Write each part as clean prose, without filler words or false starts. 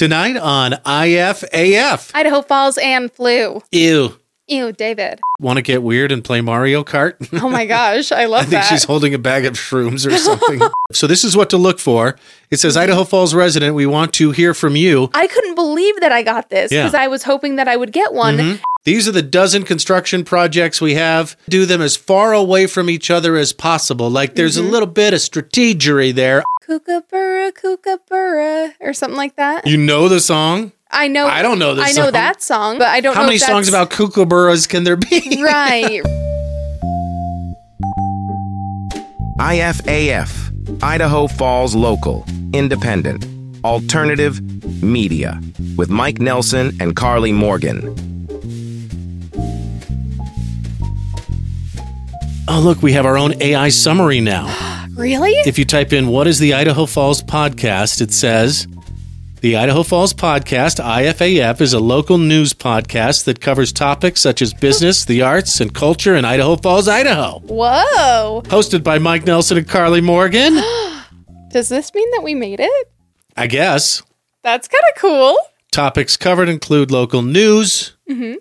Tonight on IFAF. Idaho Falls and flu. Ew. Ew, David. Want to get weird and play Mario Kart? Oh my gosh, I love I think that. she's holding a bag of shrooms or something. So this is what to look for. It says, Idaho Falls resident, we want to hear from you. I couldn't believe that I got this because I was hoping that I would get one. These are the dozen construction projects we have. Do them as far away from each other as possible. Like there's a little bit of strategery there. Kookaburra, or something like that. You know the song? I know. I don't know this I know song. that song, but I don't know How many if that's songs about kookaburras can there be? Right. IFAF, Idaho Falls Local, Independent, Alternative Media, with Mike Nelson and Carly Morgan. Oh, look, we have our own AI summary now. Really? If you type in, what is the Idaho Falls podcast? It says, the Idaho Falls podcast, IFAF, is a local news podcast that covers topics such as business, the arts, and culture in Idaho Falls, Idaho. Whoa. Hosted by Mike Nelson and Carly Morgan. Does this mean that we made it? I guess. That's kind of cool. Topics covered include local news.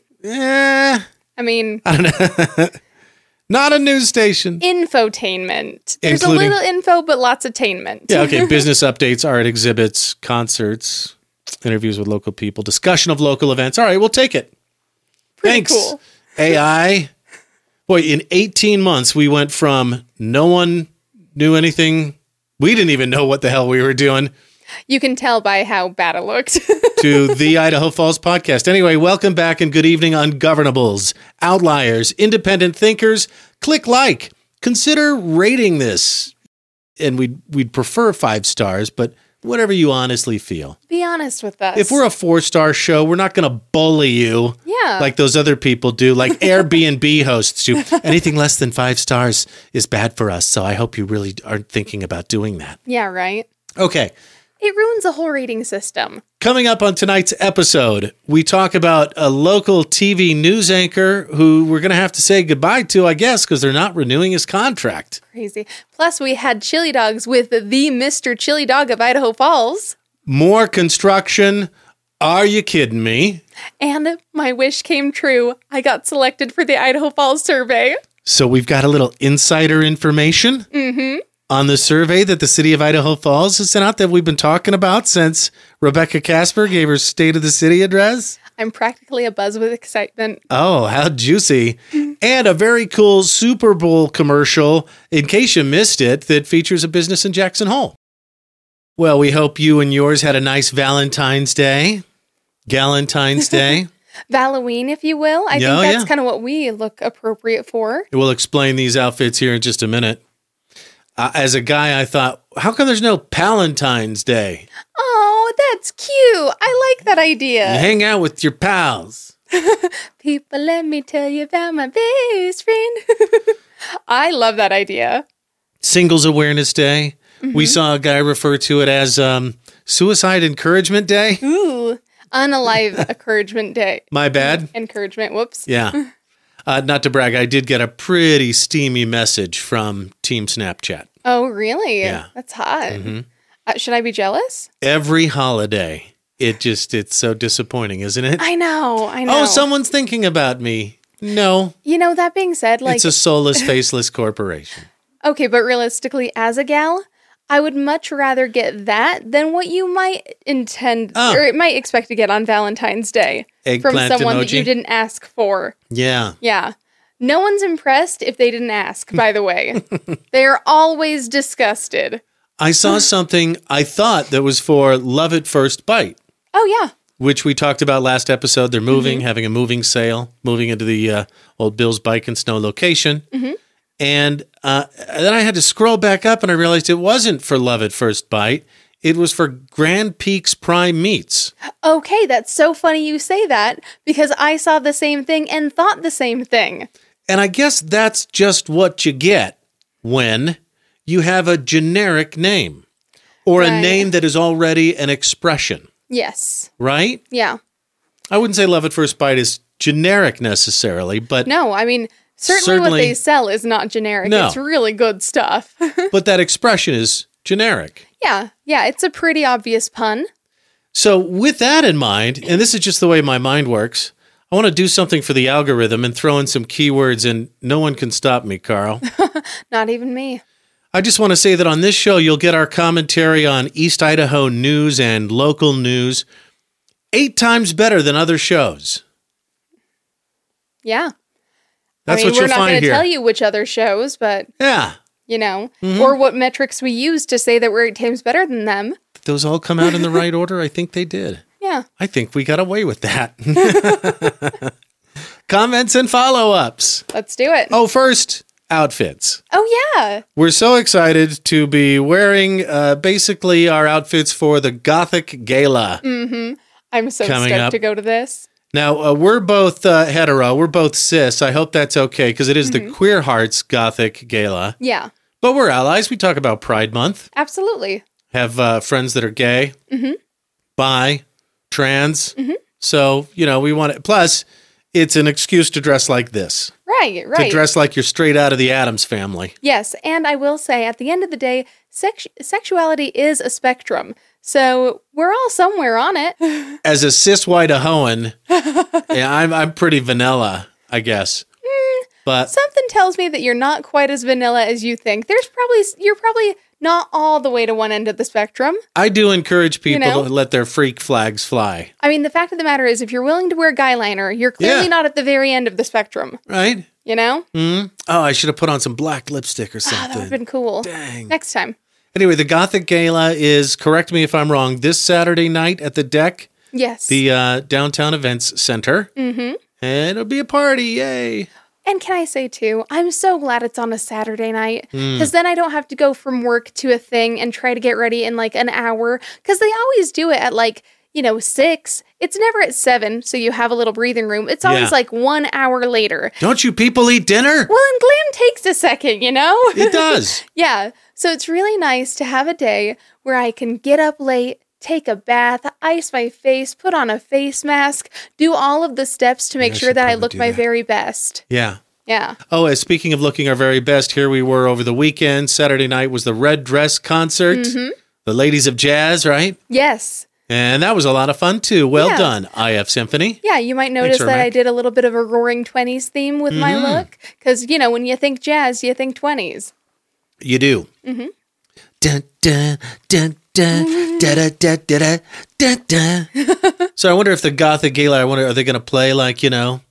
I mean, I don't know. Not a news station. infotainment. There's Including- a little info, but lots of tainment. Yeah, okay. Business updates, art exhibits, concerts, interviews with local people, discussion of local events. All right, we'll take it. Pretty Thanks. cool. AI. Boy, in 18 months, we went from no one knew anything. We didn't even know what the hell we were doing You can tell by how bad it looked. to the Idaho Falls podcast. Anyway, welcome back and good evening, ungovernables, outliers, independent thinkers. Click like. Consider rating this. And we'd prefer 5 stars, but whatever you honestly feel. Be honest with us. If we're a 4-star show, we're not going to bully you like those other people do, like Airbnb hosts do. Anything less than 5 stars is bad for us, so I hope you really aren't thinking about doing that. Yeah, right? Okay. It ruins the whole rating system. Coming up on tonight's episode, we talk about a local TV news anchor who we're going to have to say goodbye to, I guess, because they're not renewing his contract. Crazy. Plus, we had chili dogs with the Mr. Chili Dog of Idaho Falls. More construction. Are you kidding me? And my wish came true. I got selected for the Idaho Falls survey. So we've got a little insider information on the survey that the city of Idaho Falls has sent out that we've been talking about since Rebecca Casper gave her State of the City address. I'm practically abuzz with excitement. Oh, how juicy. And a very cool Super Bowl commercial, in case you missed it, that features a business in Jackson Hole. Well, we hope you and yours had a nice Valentine's Day. Galentine's Day. Halloween, if you will. I think that's kind of what we look appropriate for. We'll explain these outfits here in just a minute. As a guy, I thought, how come there's no Palentine's Day? Oh, that's cute. I like that idea. You hang out with your pals. People, let me tell you about my best friend. I love that idea. Singles Awareness Day. We saw a guy refer to it as Suicide Encouragement Day. Ooh, unalive encouragement day. My bad. Encouragement, whoops. Yeah. Not to brag, I did get a pretty steamy message from Team Snapchat. Oh, really? Yeah. That's hot. Should I be jealous? Every holiday, it's so disappointing, isn't it? I know. Oh, someone's thinking about me. No. You know, that being said, It's a soulless, faceless corporation. Okay, but realistically, as a gal, I would much rather get that than what you might intend or it might expect to get on Valentine's Day from Eggplant someone that emoji? you didn't ask for. Yeah. Yeah. No one's impressed if they didn't ask, by the way. They are always disgusted. I saw something I thought that was for Love at First Bite, Oh, yeah. which we talked about last episode. They're moving, having a moving sale, moving into the old Bill's Bike and Snow location. And then I had to scroll back up and I realized it wasn't for Love at First Bite. It was for Grand Peaks Prime Meats. Okay, that's so funny you say that because I saw the same thing and thought the same thing. And I guess that's just what you get when you have a generic name or a Right. name that is already an expression, Yes. right? Yeah. I wouldn't say Love at First Bite is generic necessarily, but No, I mean, certainly what they sell is not generic. No. It's really good stuff. but that expression is generic. Yeah, it's a pretty obvious pun. So with that in mind, and this is just the way my mind works, I want to do something for the algorithm and throw in some keywords, and no one can stop me, Carl. Not even me. I just want to say that on this show, you'll get our commentary on East Idaho news and local news 8 times better than other shows. Yeah. That's what you'll find here. We're not going to tell you which other shows, but, yeah, or what metrics we use to say that we're 8 times better than them. Did those all come out in the right order? I think they did. Yeah. I think we got away with that. Comments and follow-ups. Let's do it. Oh, first, outfits. Oh, yeah. We're so excited to be wearing basically our outfits for the Gothic Gala. Mm-hmm. I'm so Coming stoked up. to go to this. Now, we're both hetero. We're both cis. I hope that's okay because it is the Queer Hearts Gothic Gala. Yeah. But we're allies. We talk about Pride Month. Absolutely. Have friends that are gay, bi, trans. So, we want it. Plus, it's an excuse to dress like this. Right. To dress like you're straight out of the Addams Family. Yes, and I will say, at the end of the day, sexuality is a spectrum. So we're all somewhere on it. As a cis white Ahoan, yeah, I'm pretty vanilla, I guess. But something tells me that you're not quite as vanilla as you think. You're probably not all the way to one end of the spectrum. I do encourage people to let their freak flags fly. I mean, the fact of the matter is, if you're willing to wear guy liner, you're clearly not at the very end of the spectrum. Right? You know? Mm-hmm. Oh, I should have put on some black lipstick or something. That would have been cool. Dang. Next time. Anyway, the Gothic Gala is, correct me if I'm wrong, this Saturday night at the Deck. Yes. The Downtown Events Center. Mm-hmm. And it'll be a party, yay. And can I say, too, I'm so glad it's on a Saturday night, because then I don't have to go from work to a thing and try to get ready in, like, an hour, because they always do it at, like, 6. It's never at 7, so you have a little breathing room. It's always, like, 1 hour later. Don't you people eat dinner? Well, and glam takes a second, It does. Yeah, so it's really nice to have a day where I can get up late, take a bath, ice my face, put on a face mask, do all of the steps to make sure that I look my very best. Yeah. Yeah. Oh, speaking of looking our very best, here we were over the weekend. Saturday night was the Red Dress Concert. The Ladies of Jazz, right? Yes. And that was a lot of fun, too. Well done, IF Symphony. Yeah, you might notice that I did a little bit of a Roaring 20s theme with my look. Because, when you think jazz, you think 20s. You do. Mm-hmm. Dun, dun, dun, dun, da, da, da, da, da, da. So I wonder if the Gothic Gala, are they going to play like,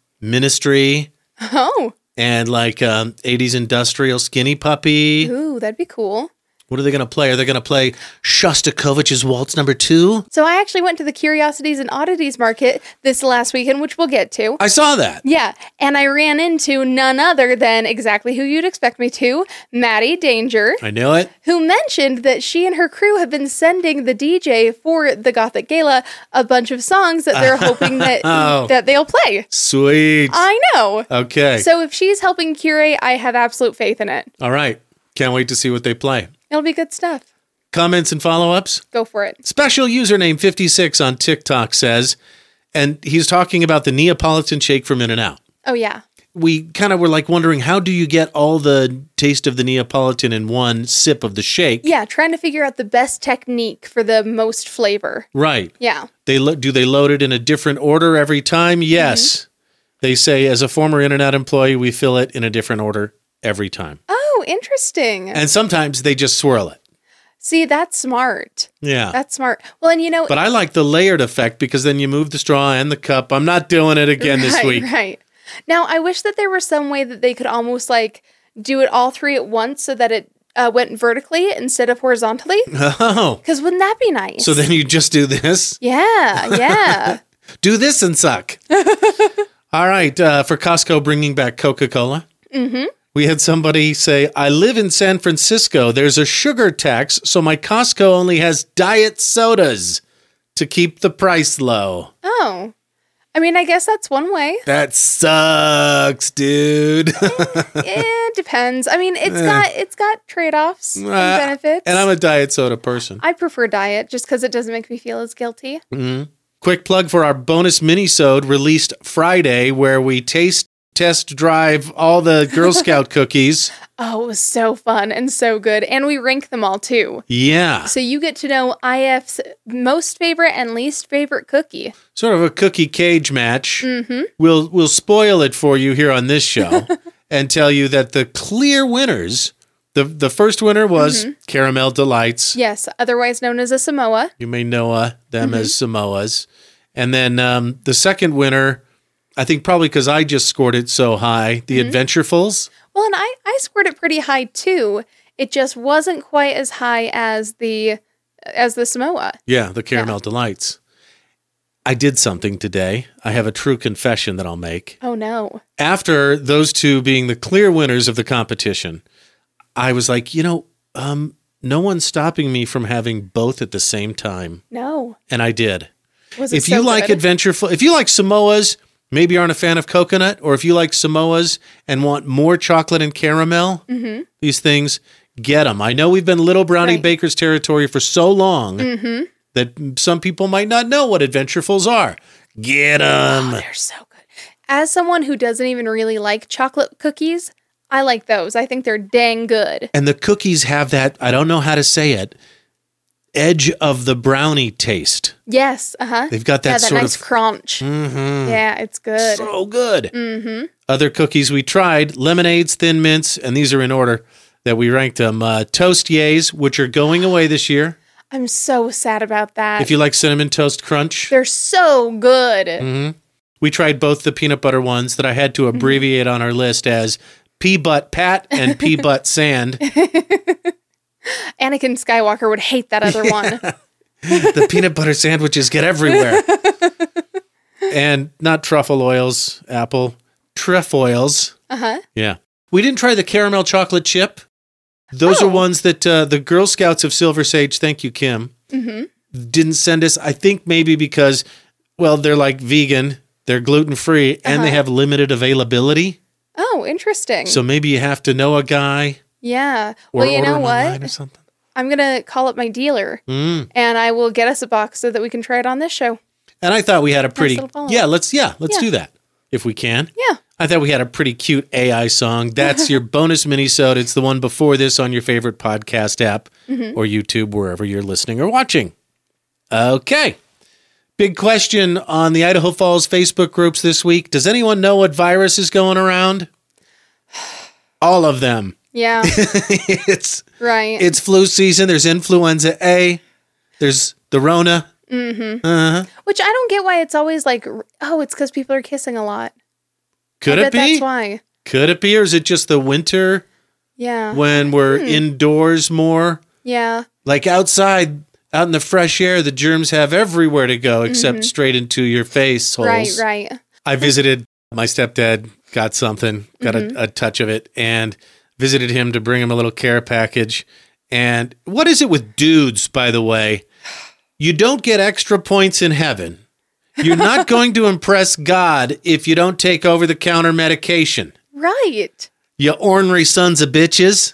Ministry? Oh. And like 80s Industrial Skinny Puppy? Ooh, that'd be cool. What are they going to play? Are they going to play Shostakovich's Waltz No. 2? So I actually went to the Curiosities and Oddities Market this last weekend, which we'll get to. I saw that. Yeah, and I ran into none other than exactly who you'd expect me to, Maddie Danger. I knew it. Who mentioned that she and her crew have been sending the DJ for the Gothic Gala a bunch of songs that they're hoping that that they'll play. Sweet. I know. Okay. So if she's helping curate, I have absolute faith in it. All right. Can't wait to see what they play. It'll be good stuff. Comments and follow-ups? Go for it. Special username 56 on TikTok says, and he's talking about the Neapolitan shake from In-N-Out. Oh, yeah. We kind of were like wondering, how do you get all the taste of the Neapolitan in one sip of the shake? Yeah, trying to figure out the best technique for the most flavor. Right. Yeah. Do they load it in a different order every time? Yes. They say, as a former In-N-Out employee, we fill it in a different order every time. Oh, interesting. And sometimes they just swirl it. See, that's smart. Yeah. That's smart. Well, and But I like the layered effect because then you move the straw and the cup. I'm not doing it again this week. Right. Now, I wish that there was some way that they could almost do it all three at once so that it went vertically instead of horizontally. Oh. Because wouldn't that be nice? So then you just do this? Yeah. Do this and suck. All right. For Costco bringing back Coca-Cola. Mm-hmm. We had somebody say, I live in San Francisco. There's a sugar tax, so my Costco only has diet sodas to keep the price low. Oh. I mean, I guess that's one way. That sucks, dude. It depends. I mean, it's got trade-offs and benefits. And I'm a diet soda person. I prefer diet just because it doesn't make me feel as guilty. Mm-hmm. Quick plug for our bonus mini-sode released Friday where we taste test drive all the Girl Scout cookies. Oh, it was so fun and so good. And we rank them all too. Yeah. So you get to know IF's most favorite and least favorite cookie. Sort of a cookie cage match. Mm-hmm. We'll spoil it for you here on this show and tell you that the clear winners, the first winner was Caramel Delights. Yes, otherwise known as a Samoa. You may know them as Samoas. And then the second winner, I think probably because I just scored it so high, the Adventurefuls. Well, and I scored it pretty high too. It just wasn't quite as high as the Samoa. Yeah, the Caramel Delights. I did something today. I have a true confession that I'll make. Oh, no. After those two being the clear winners of the competition, I was like, no one's stopping me from having both at the same time. No. And I did. Was it If you like good? Adventureful, if you like Samoas, maybe aren't a fan of coconut, or if you like Samoas and want more chocolate and caramel, these things, get them. I know we've been Little Brownie Right. Baker's territory for so long that some people might not know what Adventurefuls are. Get them. Oh, they're so good. As someone who doesn't even really like chocolate cookies, I like those. I think they're dang good. And the cookies have that, I don't know how to say it, edge of the brownie taste. Yes, They've got that that sort nice of crunch. Yeah, it's good. so good. Other cookies we tried, lemonades, thin mints, and these are in order that we ranked them. Toast Yays, which are going away this year. I'm so sad about that. If you like Cinnamon Toast Crunch. They're so good. We tried both the peanut butter ones that I had to abbreviate on our list as Pea-Butt Pat and Pea-Butt Sand. Anakin Skywalker would hate that other one. The peanut butter sandwiches get everywhere. And not truffle oils, Apple. Trefoils. Yeah. We didn't try the caramel chocolate chip. Those are ones that the Girl Scouts of Silver Sage, thank you, Kim, didn't send us. I think maybe because, well, they're like vegan, they're gluten-free, and they have limited availability. Oh, interesting. So maybe you have to know a guy Yeah. or Well, you order know them what? online or something. I'm going to call up my dealer and I will get us a box so that we can try it on this show. And I thought we had a pretty, little follow-up. let's Yeah. do that if we can. Yeah. I thought we had a pretty cute AI song. That's your bonus mini-sode. It's the one before this on your favorite podcast app or YouTube, wherever you're listening or watching. Okay. Big question on the Idaho Falls Facebook groups this week. Does anyone know what virus is going around? All of them. Yeah. It's Right. flu season. There's influenza A. There's the Rona. Which I don't get why it's always like, oh, it's because people are kissing a lot. Could I it bet be? that's why. Could it be? Or is it just the winter Yeah. when we're indoors more? Yeah. Like outside, out in the fresh air, the germs have everywhere to go except straight into your face holes. Right. I visited my stepdad, got something, got a touch of it, and visited him to bring him a little care package. And what is it with dudes, by the way? You don't get extra points in heaven. You're not going to impress God if you don't take over-the-counter medication. Right. You ornery sons of bitches.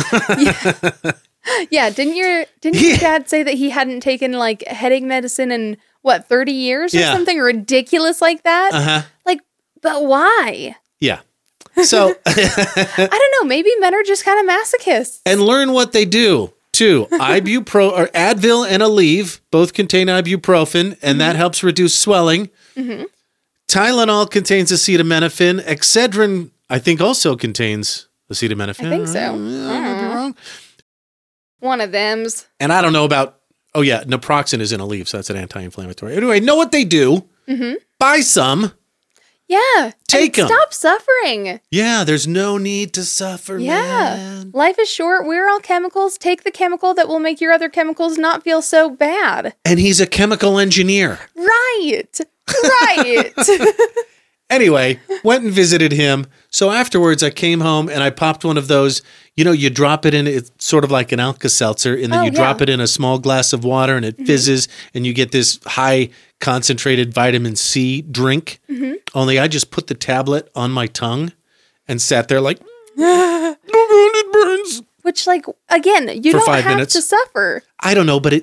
Yeah. Didn't your dad say that he hadn't taken like headache medicine in 30 years or Yeah. something ridiculous like that? Like, but why? Yeah. So, I don't know. Maybe men are just kind of masochists. and learn what they do too. Advil and Aleve both contain ibuprofen, and that helps reduce swelling. Tylenol contains acetaminophen. Excedrin, I think, also contains acetaminophen. I think so. I might be wrong. One of them's. And I don't know about. Oh yeah, naproxen is in Aleve, so that's an anti-inflammatory. Anyway, know what they do. Buy some. Yeah. Take and 'em. Stop suffering. Yeah, there's no need to suffer, Yeah. man. Life is short. We're all chemicals. Take the chemical that will make your other chemicals not feel so bad. And he's a chemical engineer. Right. Right. Anyway, went and visited him. So afterwards, I came home and I popped one of those. You know, you drop it in, it's sort of like an Alka-Seltzer, and then you drop it in a small glass of water and it fizzes, and you get this high concentrated vitamin C drink. Only I just put the tablet on my tongue and sat there like, oh God, it burns. Which, like, again, you For don't 5 have minutes. to suffer. I don't know, but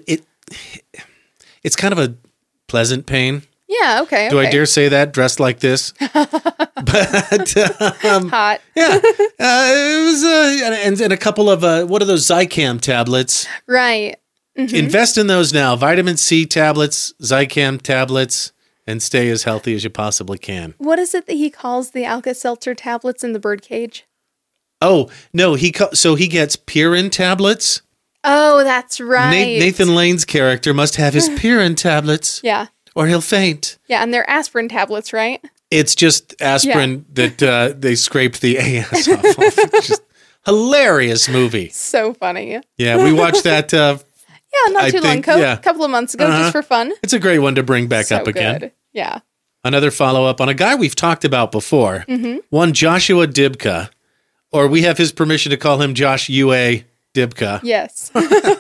it's kind of a pleasant pain. Yeah, okay. Do I dare say that dressed like this? But Hot. yeah, it was and a couple of what are those Zicam tablets? Right. Invest in those now. Vitamin C tablets, Zicam tablets, and stay as healthy as you possibly can. What is it that he calls the Alka-Seltzer tablets in the birdcage? Oh no, so he gets Pirin tablets. Oh, that's right. Nathan Lane's character must have his Pirin tablets. Yeah. Or he'll faint. Yeah, and they're aspirin tablets, right? It's just aspirin that they scraped the AS off of. It's just hilarious movie. So funny. Yeah, we watched that. Yeah, not too long ago. yeah. A couple of months ago, just for fun. It's a great one to bring back So up again. good. Yeah. Another follow-up on a guy we've talked about before. One Joshua Dibka, or we have his permission to call him Josh UA Dibka, Yes.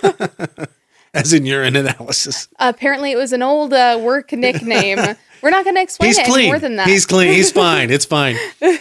as in urine analysis. Apparently, it was an old work nickname. We're not going to explain He's it clean. any more than that. He's clean. He's fine. It's fine.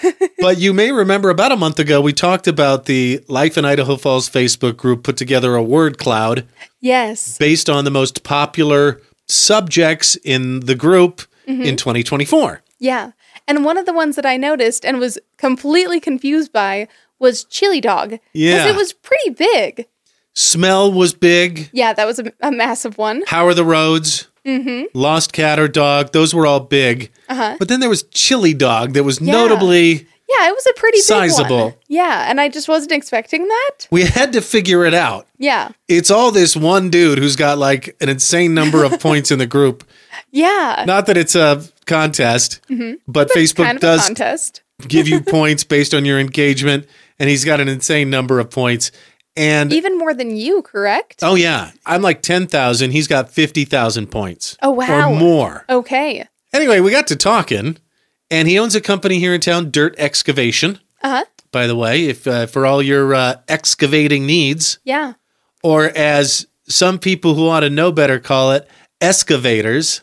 But you may remember about a month ago, we talked about the Life in Idaho Falls Facebook group put together a word cloud Yes. based on the most popular subjects in the group in 2024. Yeah. And one of the ones that I noticed and was completely confused by was chili dog. Yeah. Because it was pretty big. Smell was big. Yeah, that was a massive one. How are the roads? Lost cat or dog. Those were all big. But then there was chili dog that was notably Yeah, it was a pretty sizable. big one. Yeah, and I just wasn't expecting that. We had to figure it out. Yeah. It's all this one dude who's got like an insane number of points in the group. Yeah. Not that it's a contest, but Facebook kind of a does contest. give you points based on your engagement, and he's got an insane number of points. And Even more than you, correct? oh yeah, I'm like 10,000. He's got 50,000 points. Oh, wow. Or more. Okay. Anyway, we got to talking, and he owns a company here in town, Dirt Excavation. By the way, if for all your excavating needs, Yeah. or as some people who ought to know better call it, excavators.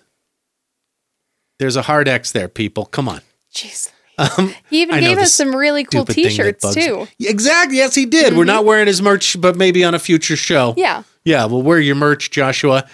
There's a hard X there, people. Come on. Jeez. He even I know gave us this some really cool stupid thing that t-shirts bugs too. me. Exactly. Yes, he did. We're not wearing his merch, but maybe on a future show. Yeah. Yeah, we'll wear your merch, Joshua.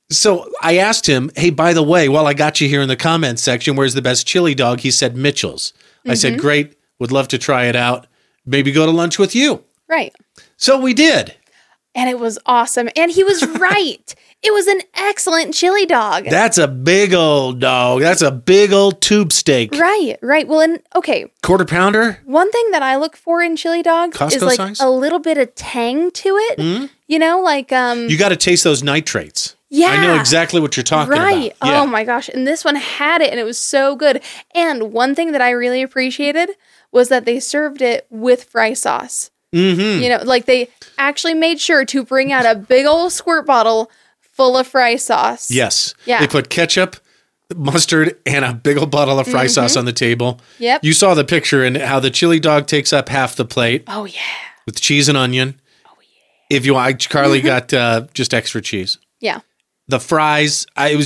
So I asked him, hey, by the way, while I got you here in the comments section, where's the best chili dog? He said Mitchell's. I said, great. Would love to try it out. Maybe go to lunch with you. Right. So we did. And it was awesome. And he was right. It was an excellent chili dog. That's a big old dog. That's a big old tube steak. Right. Well, and okay. Quarter pounder? One thing that I look for in chili dogs Costco is like size? a little bit of tang to it. You know, like You got to taste those nitrates. Yeah. I know exactly what you're talking right. about. Yeah. Oh my gosh. And this one had it and it was so good. And one thing that I really appreciated was that they served it with fry sauce. You know, like they actually made sure to bring out a big old squirt bottle full of fry sauce. Yes. Yeah. They put ketchup, mustard, and a big old bottle of fry sauce on the table. Yep. You saw the picture and how the chili dog takes up half the plate Oh yeah. with cheese and onion. Oh, yeah. If you want, Carly got just extra cheese. Yeah. The fries,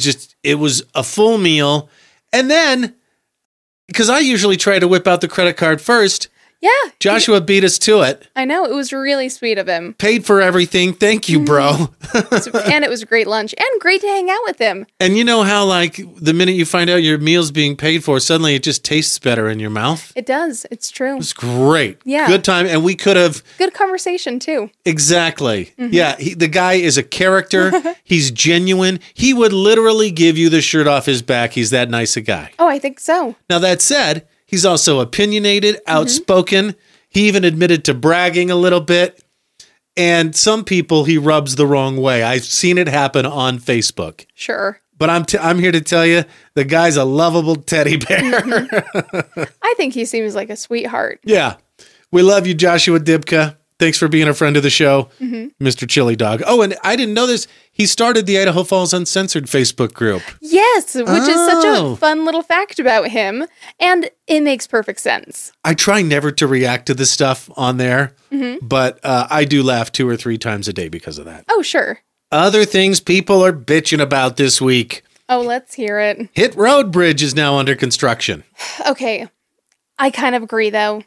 it was a full meal. And then, because I usually try to whip out the credit card first, Yeah. Joshua beat us to it. I know. It was really sweet of him. Paid for everything. Thank you, bro. And it was a great lunch and great to hang out with him. And you know how, like, the minute you find out your meal's being paid for, suddenly it just tastes better in your mouth? It does. It's true. It's great. Yeah. Good time. And we could have, Good conversation too. exactly. Yeah. The guy is a character. He's genuine. He would literally give you the shirt off his back. He's that nice a guy. Oh, I think so. Now, that said, he's also opinionated, outspoken. He even admitted to bragging a little bit. And some people he rubs the wrong way. I've seen it happen on Facebook. Sure. But I'm here to tell you, the guy's a lovable teddy bear. I think he seems like a sweetheart. Yeah. We love you, Joshua Dibka. Thanks for being a friend of the show, Mr. Chili Dog. Oh, and I didn't know this. He started the Idaho Falls Uncensored Facebook group. Yes, which is such Oh. a fun little fact about him. And it makes perfect sense. I try never to react to the stuff on there, but I do laugh 2 or 3 times a day because of that. Oh, sure. Other things people are bitching about this week. Oh, let's hear it. Hit Road Bridge is now under construction. Okay. I kind of agree, though.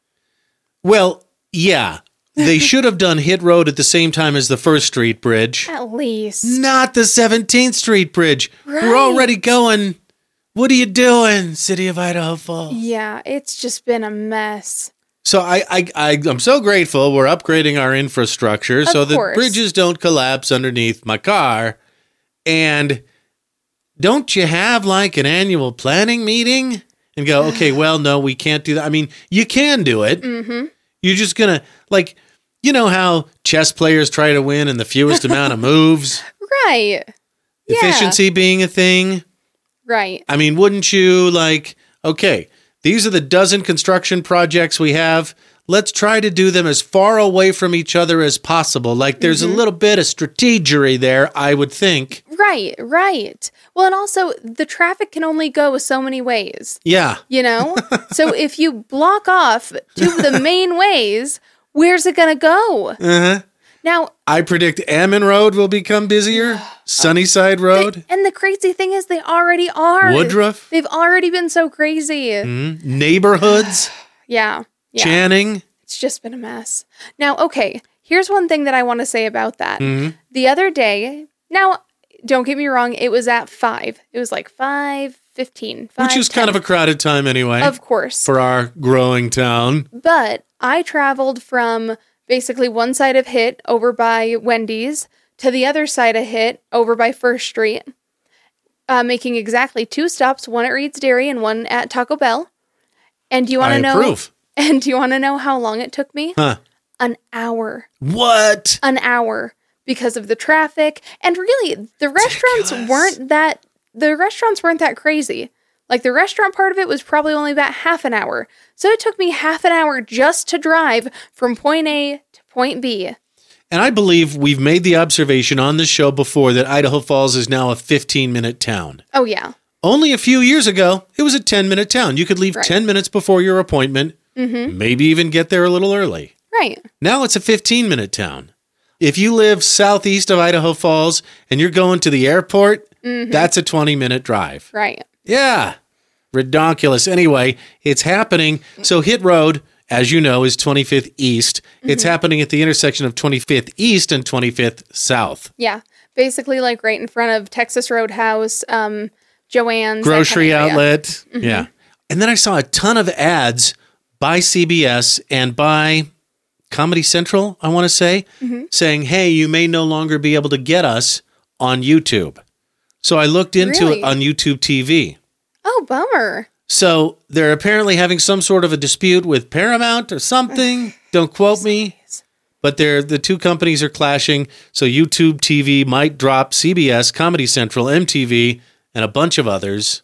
Well, yeah. They should have done Hit Road at the same time as the First Street Bridge. At least. Not the 17th Street Bridge. We're Right. already going What are you doing, City of Idaho Falls? Yeah, it's just been a mess. So I'm so grateful we're upgrading our infrastructure so the course. bridges don't collapse underneath my car. And don't you have like an annual planning meeting and go, okay, well, no, we can't do that. I mean, you can do it. Mm-hmm. You're just going to, like, you know how chess players try to win in the fewest amount of moves? Right. Yeah. Efficiency being a thing. Right. I mean, wouldn't you like, okay, these are the dozen construction projects we have. Let's try to do them as far away from each other as possible. Like there's a little bit of strategery there, I would think. Right, right. Well, and also the traffic can only go so many ways, Yeah. you know? So if you block off two of the main ways, where's it going to go? Uh-huh. Now, I predict Ammon Road will become busier. Sunnyside Road. and the crazy thing is they already are. Woodruff. They've already been so crazy. Neighborhoods. Yeah. Yeah. Channing. It's just been a mess. Now, okay, here's one thing that I want to say about that. The other day, now, don't get me wrong, it was at 5. It was like 5:15. Which is kind of a crowded time anyway. Of course. For our growing town. But I traveled from basically one side of HIT over by Wendy's to the other side of HIT over by First Street, making exactly 2 stops, one at Reed's Dairy and one at Taco Bell. And do you want I to know? approve. And do you want to know how long it took me? Huh. An hour. What? An hour because of the traffic. And really, the restaurants weren't that crazy. Like the restaurant part of it was probably only about half an hour. So it took me half an hour just to drive from point A to point B. And I believe we've made the observation on this show before that Idaho Falls is now a 15-minute town. Oh, yeah. Only a few years ago, it was a 10-minute town. You could leave 10 minutes before your appointment, maybe even get there a little early. Right. Now it's a 15-minute town. If you live southeast of Idaho Falls and you're going to the airport, that's a 20-minute drive. Right. Yeah. Redonkulous. Anyway, it's happening. So Hit Road, as you know, is 25th East. It's happening at the intersection of 25th East and 25th South. Yeah. Basically like right in front of Texas Roadhouse, Joanne's. Grocery that kind of area. outlet. Yeah. And then I saw a ton of ads by CBS and by Comedy Central, I want to say, saying, hey, you may no longer be able to get us on YouTube. So I looked into Really? it on YouTube TV. Oh, bummer. So they're apparently having some sort of a dispute with Paramount or something. Don't quote me. But the two companies are clashing. So YouTube TV might drop CBS, Comedy Central, MTV, and a bunch of others.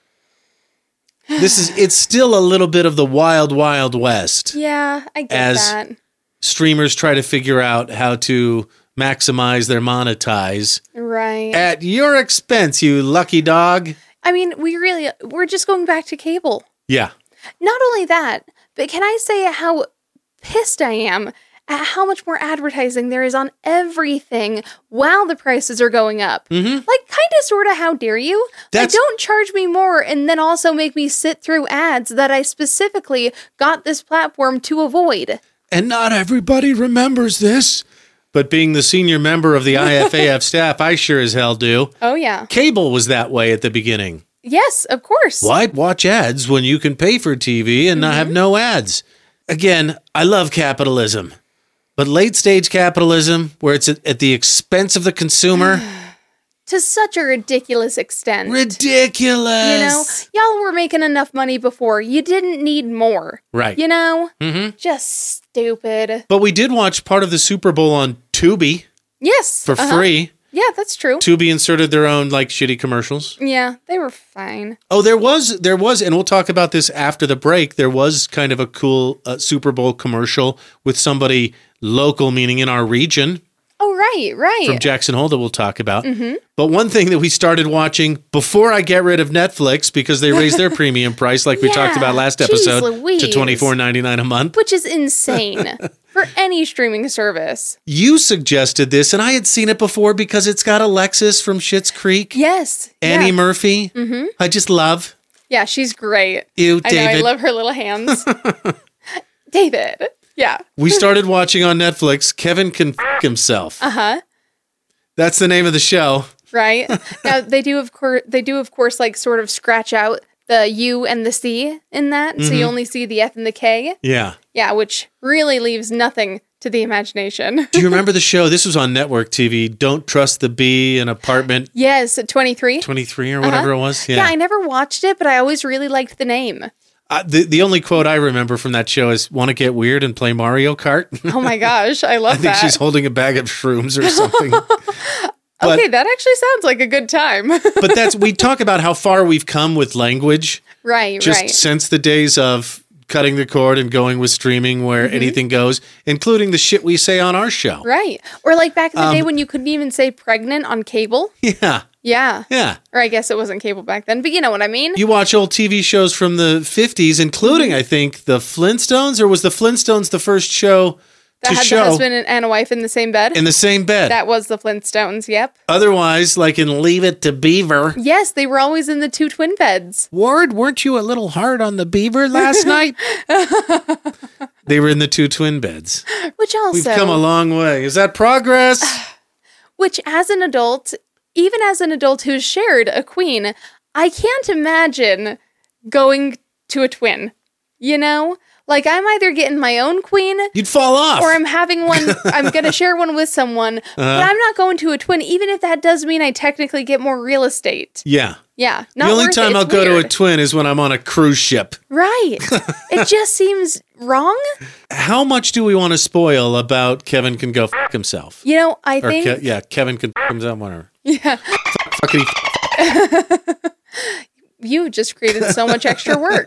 It's still a little bit of the wild, wild west. Yeah, I get As that. streamers try to figure out how to maximize their monetize Right. at your expense, you lucky dog. I mean, we're just going back to cable. Yeah. Not only that, but can I say how pissed I am at how much more advertising there is on everything while the prices are going up? Like, kind of, sort of, how dare you? Like, don't charge me more and then also make me sit through ads that I specifically got this platform to avoid. And not everybody remembers this. But being the senior member of the IFAF staff, I sure as hell do. Oh, yeah. Cable was that way at the beginning. Yes, of course. Why watch ads when you can pay for TV and not have no ads? Again, I love capitalism. But late stage capitalism, where it's at the expense of the consumer. To such a ridiculous extent. Ridiculous. You know, y'all were making enough money before. You didn't need more. Right. You know? Just stupid. But we did watch part of the Super Bowl on Tubi Yes. for free. Yeah, that's true. Tubi inserted their own like shitty commercials. Yeah, they were fine. Oh, there was, and we'll talk about this after the break. There was kind of a cool Super Bowl commercial with somebody local, meaning in our region. Oh, right. From Jackson Hole that we'll talk about. But one thing that we started watching before I get rid of Netflix, because they raised their premium price, like we talked about last episode, to $24.99 a month. Which is insane for any streaming service. You suggested this, and I had seen it before because it's got Alexis from Schitt's Creek. Yes. Annie Murphy. I just love. Yeah, she's great. Ew, I David. know, I love her little hands. David. Yeah. We started watching on Netflix, Kevin Can F*** Himself. Uh-huh. That's the name of the show. Right? Now, they do, of course, like sort of scratch out the U and the C in that. So you only see the F and the K. Yeah. Yeah, which really leaves nothing to the imagination. Do you remember the show? This was on network TV. Don't Trust the Bee in Apartment Yes, 23. 23 or whatever it was. Yeah, I never watched it, but I always really liked the name. The only quote I remember from that show is, "Want to get weird and play Mario Kart?" Oh my gosh, I love I think that. she's holding a bag of shrooms or something. Okay, that actually sounds like a good time. But we talk about how far we've come with language. Right. Since the days of cutting the cord and going with streaming where anything goes, including the shit we say on our show. Right. Or like back in the day when you couldn't even say pregnant on cable. Yeah. Yeah. Yeah. Or I guess it wasn't cable back then, but you know what I mean? You watch old TV shows from the 50s, including, I think, the Flintstones, or was the Flintstones the first show that to had show the husband and a wife in the same bed? in the same bed? That was the Flintstones, yep. Otherwise, like in Leave It to Beaver. Yes, they were always in the two twin beds. Ward, weren't you a little hard on the beaver last night? They were in the two twin beds. Which also... We've come a long way. Is that progress? Which, as an adult, even as an adult who's shared a queen, I can't imagine going to a twin. You know? Like, I'm either getting my own queen... You'd fall off. Or I'm having one... I'm going to share one with someone. But I'm not going to a twin, even if that does mean I technically get more real estate. Yeah. Yeah. The only time I'll go to a twin is when I'm on a cruise ship. Right. It just seems wrong. How much do we want to spoil about Kevin can go f*** himself? You know, I think... Kevin can f*** himself, whatever. Yeah. Fuckity. You just created so much extra work.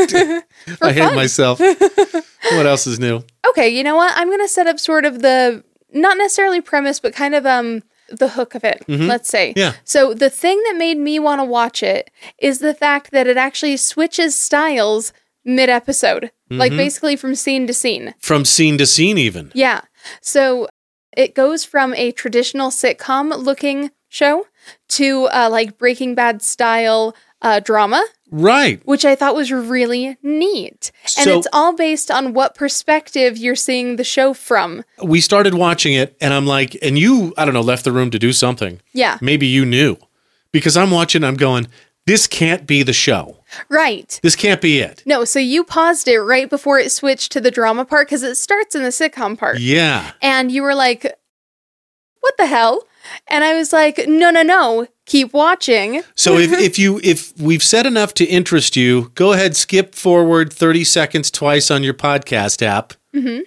I hate myself. What else is new? Okay, you know what? I'm going to set up sort of the, not necessarily premise, but kind of the hook of it, let's say. Yeah. So the thing that made me want to watch it is the fact that it actually switches styles mid-episode. Like basically from scene to scene. From scene to scene even. Yeah. So it goes from a traditional sitcom looking show to like Breaking Bad style drama. Right. Which I thought was really neat. And So- it's all based on what perspective you're seeing the show from. We started watching it and I'm like, and you, I don't know, left the room to do something. Yeah. Maybe you knew. Because I'm watching, I'm going, this can't be the show. Right. This can't be it. No, so you paused it right before it switched to the drama part because it starts in the sitcom part. Yeah. And you were like, what the hell? And I was like, no, keep watching. So if we've said enough to interest you, go ahead, skip forward 30 seconds twice on your podcast app. Mm-hmm.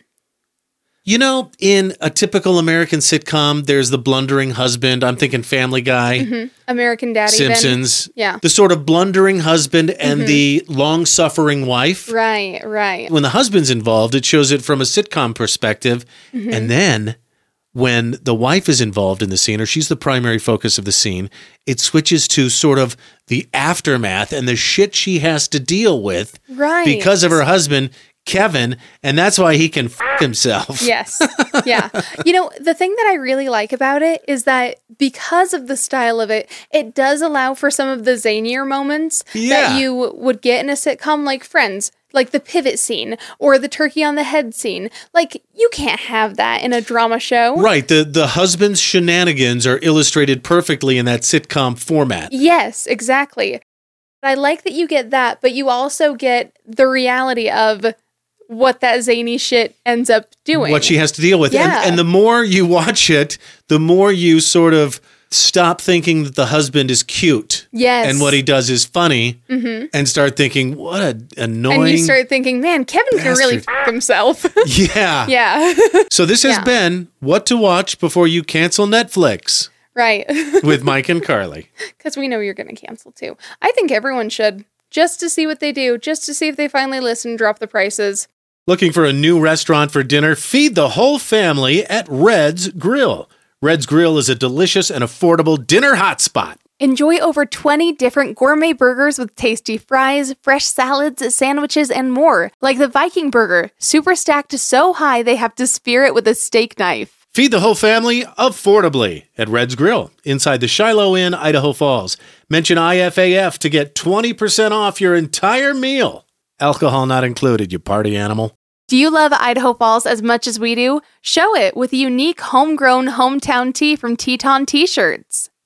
You know, in a typical American sitcom, there's the blundering husband. I'm thinking Family Guy, American Dad Simpsons. even. Yeah. The sort of blundering husband and the long-suffering wife. Right. When the husband's involved, it shows it from a sitcom perspective. And then when the wife is involved in the scene, or she's the primary focus of the scene, it switches to sort of the aftermath and the shit she has to deal with because of her husband, Kevin, and that's why he can f*** himself. Yes. Yeah. You know, the thing that I really like about it is that because of the style of it, it does allow for some of the zanier moments that you would get in a sitcom like Friends. Like the pivot scene or the turkey on the head scene. Like, you can't have that in a drama show. Right. The husband's shenanigans are illustrated perfectly in that sitcom format. Yes, exactly. I like that you get that, but you also get the reality of what that zany shit ends up doing. What she has to deal with. Yeah. And the more you watch it, the more you sort of stop thinking that the husband is cute. Yes. And what he does is funny. And start thinking, what an annoying... And you start thinking, man, Kevin can really f*** himself. Yeah. Yeah. So this has been What to Watch Before You Cancel Netflix Right. with Mike and Carly. Because we know you're going to cancel too. I think everyone should. Just to see what they do. Just to see if they finally listen and drop the prices. Looking for a new restaurant for dinner? Feed the whole family at Red's Grill. Red's Grill is a delicious and affordable dinner hotspot. Enjoy over 20 different gourmet burgers with tasty fries, fresh salads, sandwiches, and more. Like the Viking Burger, super stacked so high they have to spear it with a steak knife. Feed the whole family affordably at Red's Grill inside the Shiloh Inn, Idaho Falls. Mention IFAF to get 20% off your entire meal. Alcohol not included, you party animal. Do you love Idaho Falls as much as we do? Show it with a unique homegrown hometown tee from Teton T-shirts.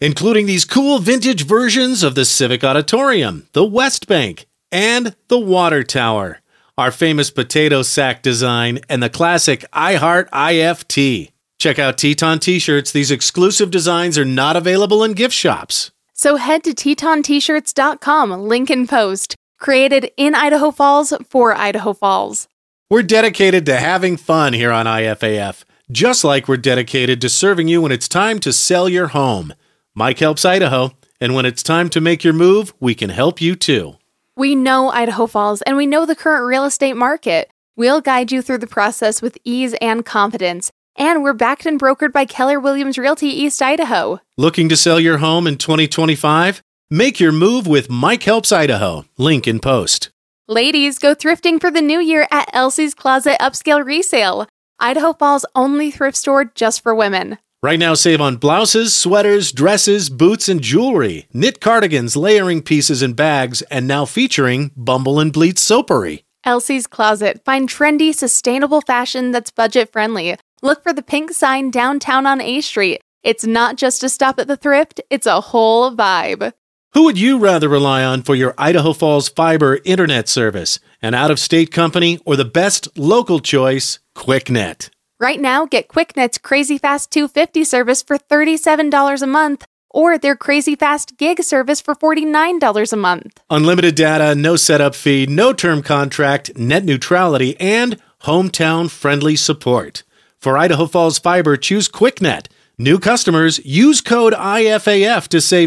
including these cool vintage versions of the Civic Auditorium, the West Bank, and the Water Tower, our famous potato sack design, and the classic I Heart IFT. Check out Teton T-shirts. These exclusive designs are not available in gift shops. So head to TetonT-shirts.com, link in post. Created in Idaho Falls for Idaho Falls. We're dedicated to having fun here on IFAF, just like we're dedicated to serving you when it's time to sell your home. Mike helps Idaho, and when it's time to make your move, we can help you too. We know Idaho Falls, and we know the current real estate market. We'll guide you through the process with ease and confidence. And we're backed and brokered by Keller Williams Realty East Idaho. Looking to sell your home in 2025? Make your move with Mike Helps Idaho. Link in post. Ladies, go thrifting for the new year at Elsie's Closet Upscale Resale, Idaho Falls' only thrift store just for women. Right now, save on blouses, sweaters, dresses, boots, and jewelry, knit cardigans, layering pieces, and bags, and now featuring Bumble and Bleach soapery. Elsie's Closet. Find trendy, sustainable fashion that's budget-friendly. Look for the pink sign downtown on A Street. It's not just a stop at the thrift, it's a whole vibe. Who would you rather rely on for your Idaho Falls fiber internet service? An out-of-state company or the best local choice, QuickNet? Right now, get QuickNet's Crazy Fast 250 service for $37 a month, or their Crazy Fast Gig service for $49 a month. Unlimited data, no setup fee, no term contract, net neutrality, and hometown-friendly support. For Idaho Falls Fiber, choose QuickNet. New customers, use code IFAF to save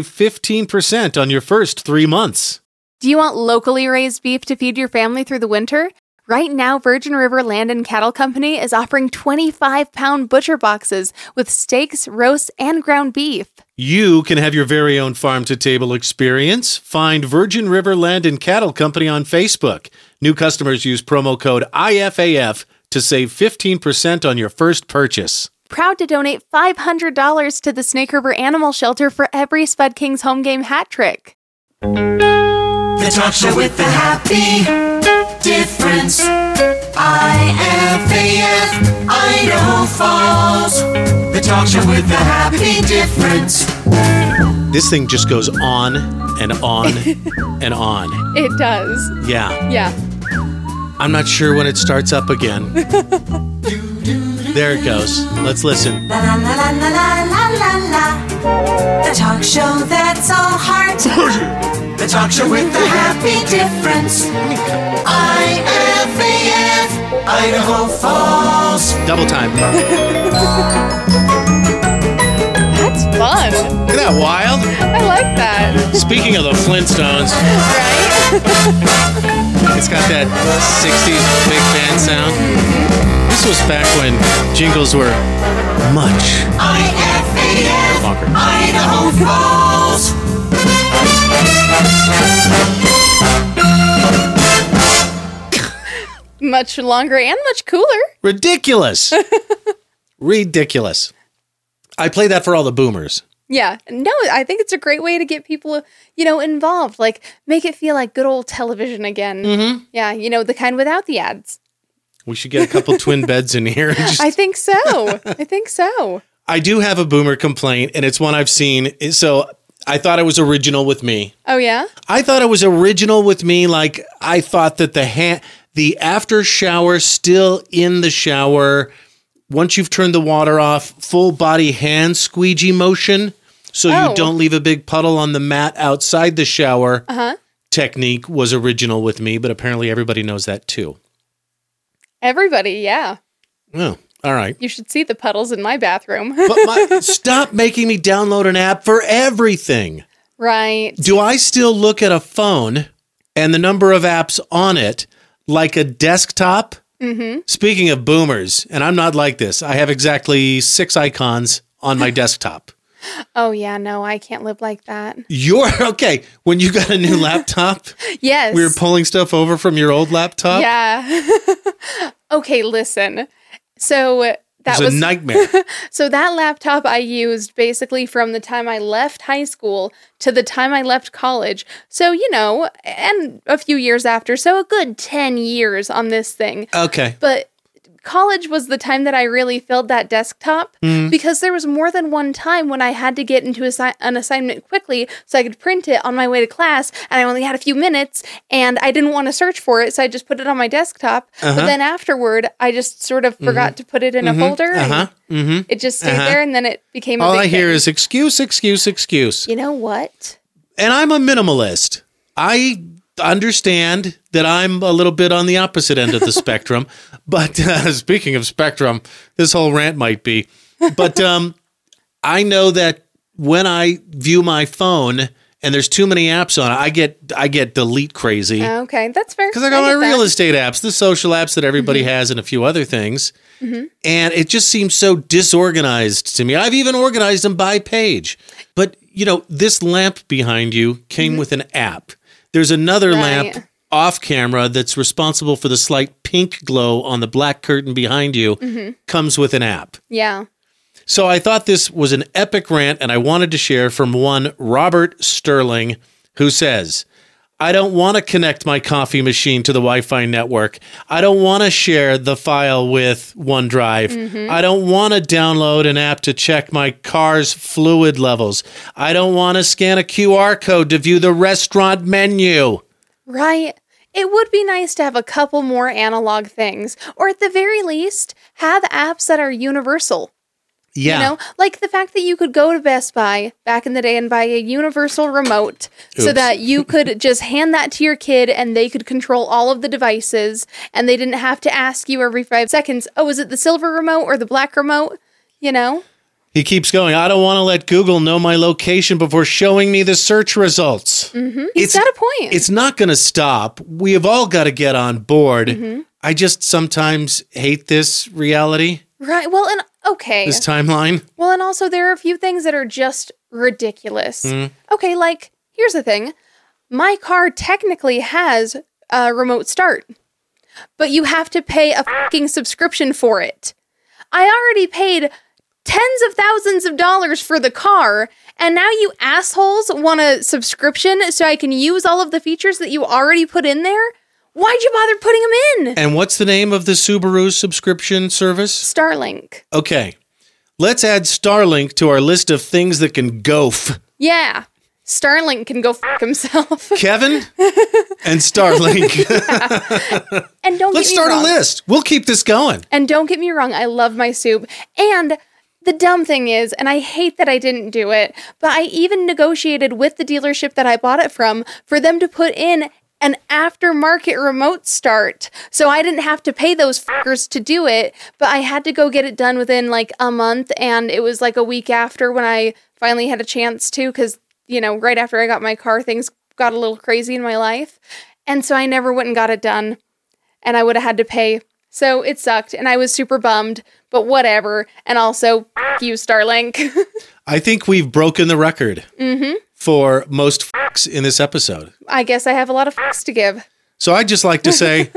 15% on your first 3 months. Do you want locally raised beef to feed your family through the winter? Right now, Virgin River Land and Cattle Company is offering 25-pound butcher boxes with steaks, roasts, and ground beef. You can have your very own farm-to-table experience. Find Virgin River Land and Cattle Company on Facebook. New customers use promo code IFAF to save 15% on your first purchase. Proud to donate $500 to the Snake River Animal Shelter for every Spud Kings home game hat trick. The talk show with the happy difference. IFAF, Idaho Falls. The talk show with the happy difference. This thing just goes on and on and on. It does. Yeah. Yeah. I'm not sure when it starts up again. There it goes. Let's listen. La la la la la la la la. The talk show that's all heart. The talk show with the happy difference. IFAF, Idaho Falls. Double time. That's fun. Isn't that wild? I like that. Speaking of the Flintstones, Right? it's got that 60s big band sound. This was back when jingles were much IFAF, longer. Idaho Falls. Much longer and much cooler. Ridiculous. Ridiculous. I play that for all the boomers. Yeah. No, I think it's a great way to get people, involved. Like, make it feel like good old television again. Mm-hmm. Yeah, the kind without the ads. We should get a couple twin beds in here. I think so. I think so. I do have a boomer complaint, and it's one I've seen. So I thought it was original with me. Oh, yeah? I thought it was original with me. Like, I thought that the after shower, still in the shower, once you've turned the water off, full body hand squeegee motion, so you don't leave a big puddle on the mat outside the shower technique was original with me, but apparently everybody knows that too. Everybody, yeah. Oh, all right. You should see the puddles in my bathroom. But stop making me download an app for everything. Right. Do I still look at a phone and the number of apps on it like a desktop? Mm-hmm. Speaking of boomers, and I'm not like this, I have exactly 6 icons on my desktop. Oh, yeah, no, I can't live like that. You're okay. When you got a new laptop, Yes. we were pulling stuff over from your old laptop. Yeah. Okay, listen. So that was a nightmare. So that laptop I used basically from the time I left high school to the time I left college. So, and a few years after. So a good 10 years on this thing. Okay. But college was the time that I really filled that desktop because there was more than one time when I had to get into an assignment quickly so I could print it on my way to class, and I only had a few minutes, and I didn't want to search for it, so I just put it on my desktop. But then afterward, I just sort of forgot to put it in a folder, and it just stayed there, and then it became All a big I hear thing. is excuse, excuse, excuse. You know what? And I'm a minimalist. I understand that I'm a little bit on the opposite end of the spectrum. But speaking of spectrum, this whole rant might be. But I know that when I view my phone and there's too many apps on it, I get delete crazy. Okay, that's fair. Because I got my get real that. estate apps, the social apps that everybody has, and a few other things. And it just seems so disorganized to me. I've even organized them by page. But, this lamp behind you came with an app. There's another lamp off camera that's responsible for the slight pink glow on the black curtain behind you, comes with an app. Yeah. So I thought this was an epic rant, and I wanted to share from one Robert Sterling, who says, I don't want to connect my coffee machine to the Wi-Fi network. I don't want to share the file with OneDrive. I don't want to download an app to check my car's fluid levels. I don't want to scan a QR code to view the restaurant menu. Right. It would be nice to have a couple more analog things, or at the very least, have apps that are universal. Yeah. Like the fact that you could go to Best Buy back in the day and buy a universal remote so that you could just hand that to your kid and they could control all of the devices and they didn't have to ask you every 5 seconds, oh, is it the silver remote or the black remote? He keeps going, I don't want to let Google know my location before showing me the search results. He's got a point. It's not going to stop. We have all got to get on board. I just sometimes hate this reality, Right. Well, and okay. this timeline. Well, and also there are a few things that are just ridiculous. Okay, like, here's the thing. My car technically has a remote start, but you have to pay a fucking subscription for it. I already paid tens of thousands of dollars for the car, and now you assholes want a subscription so I can use all of the features that you already put in there? Why'd you bother putting them in? And what's the name of the Subaru subscription service? Starlink. Okay. Let's add Starlink to our list of things that can goof. Yeah. Starlink can go fuck himself. Kevin and Starlink. And don't Let's get me start wrong. a list. We'll keep this going. And don't get me wrong, I love my soup. And the dumb thing is, and I hate that I didn't do it, but I even negotiated with the dealership that I bought it from for them to put in an aftermarket remote start. So I didn't have to pay those fuckers to do it, but I had to go get it done within like a month. And it was like a week after when I finally had a chance to, because, right after I got my car, things got a little crazy in my life. And so I never went and got it done. And I would have had to pay. So it sucked, and I was super bummed, but whatever. And also, f*** you, Starlink. I think we've broken the record for most fucks in this episode. I guess I have a lot of fucks to give. So I'd just like to say,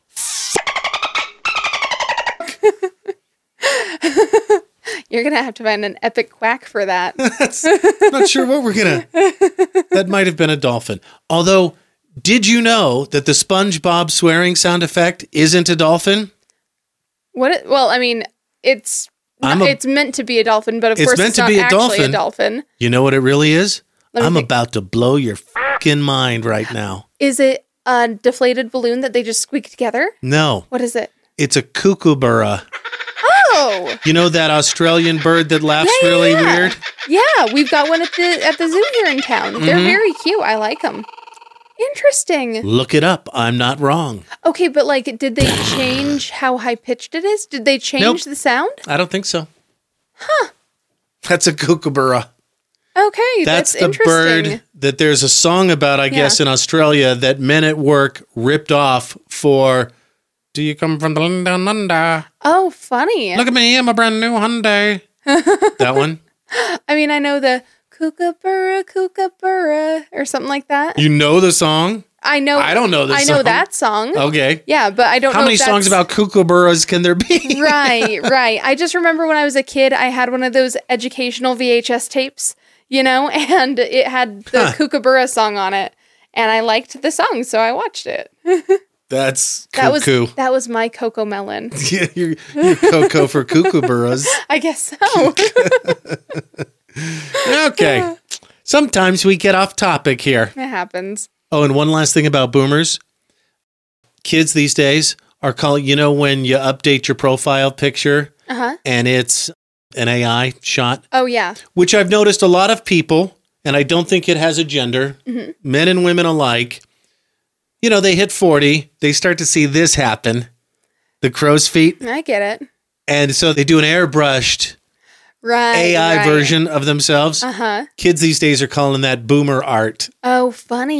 You're going to have to find an epic quack for that. I'm not sure what we're going to... That might have been a dolphin. Although, did you know that the SpongeBob swearing sound effect isn't a dolphin? Well, I mean, it's meant to be a dolphin, but of It's course meant it's to not be a actually dolphin. a dolphin. You know what it really is? Let me I'm think. about to blow your fucking mind right now. Is it a deflated balloon that they just squeak together? No, What is it? it's a kookaburra. Oh! You know that Australian bird that laughs really weird? Yeah, we've got one at the zoo here in town. They're very cute. I like them. Interesting. Look it up. I'm not wrong. Okay, but like, did they change how high pitched it is? Did they change Nope. the sound? I don't think so. Huh. That's a kookaburra. Okay, That's the interesting. bird that there's a song about, I guess, in Australia that men at work ripped off for Do You Come From the Land Down Under? Oh, funny. Look at me, I'm a brand new Hyundai. That one? I mean, I know the kookaburra, or something like that. You know the song? I know. I don't know this I know song. that song. Okay. Yeah, but I don't know How many if songs that's- about kookaburras can there be? Right. I just remember when I was a kid, I had one of those educational VHS tapes, and it had the Kookaburra song on it. And I liked the song, so I watched it. That's That cuckoo. was my cocoa melon. Yeah, you're Coco for kookaburras. I guess so. Okay. Sometimes we get off topic here. It happens. Oh, and one last thing about boomers. Kids these days are calling, when you update your profile picture and it's an AI shot, Oh, yeah. which I've noticed a lot of people, and I don't think it has a gender, men and women alike, they hit 40, they start to see this happen, the crow's feet. I get it. And so they do an airbrushed Right. AI right. version of themselves. Kids these days are calling that boomer art. Oh, funny.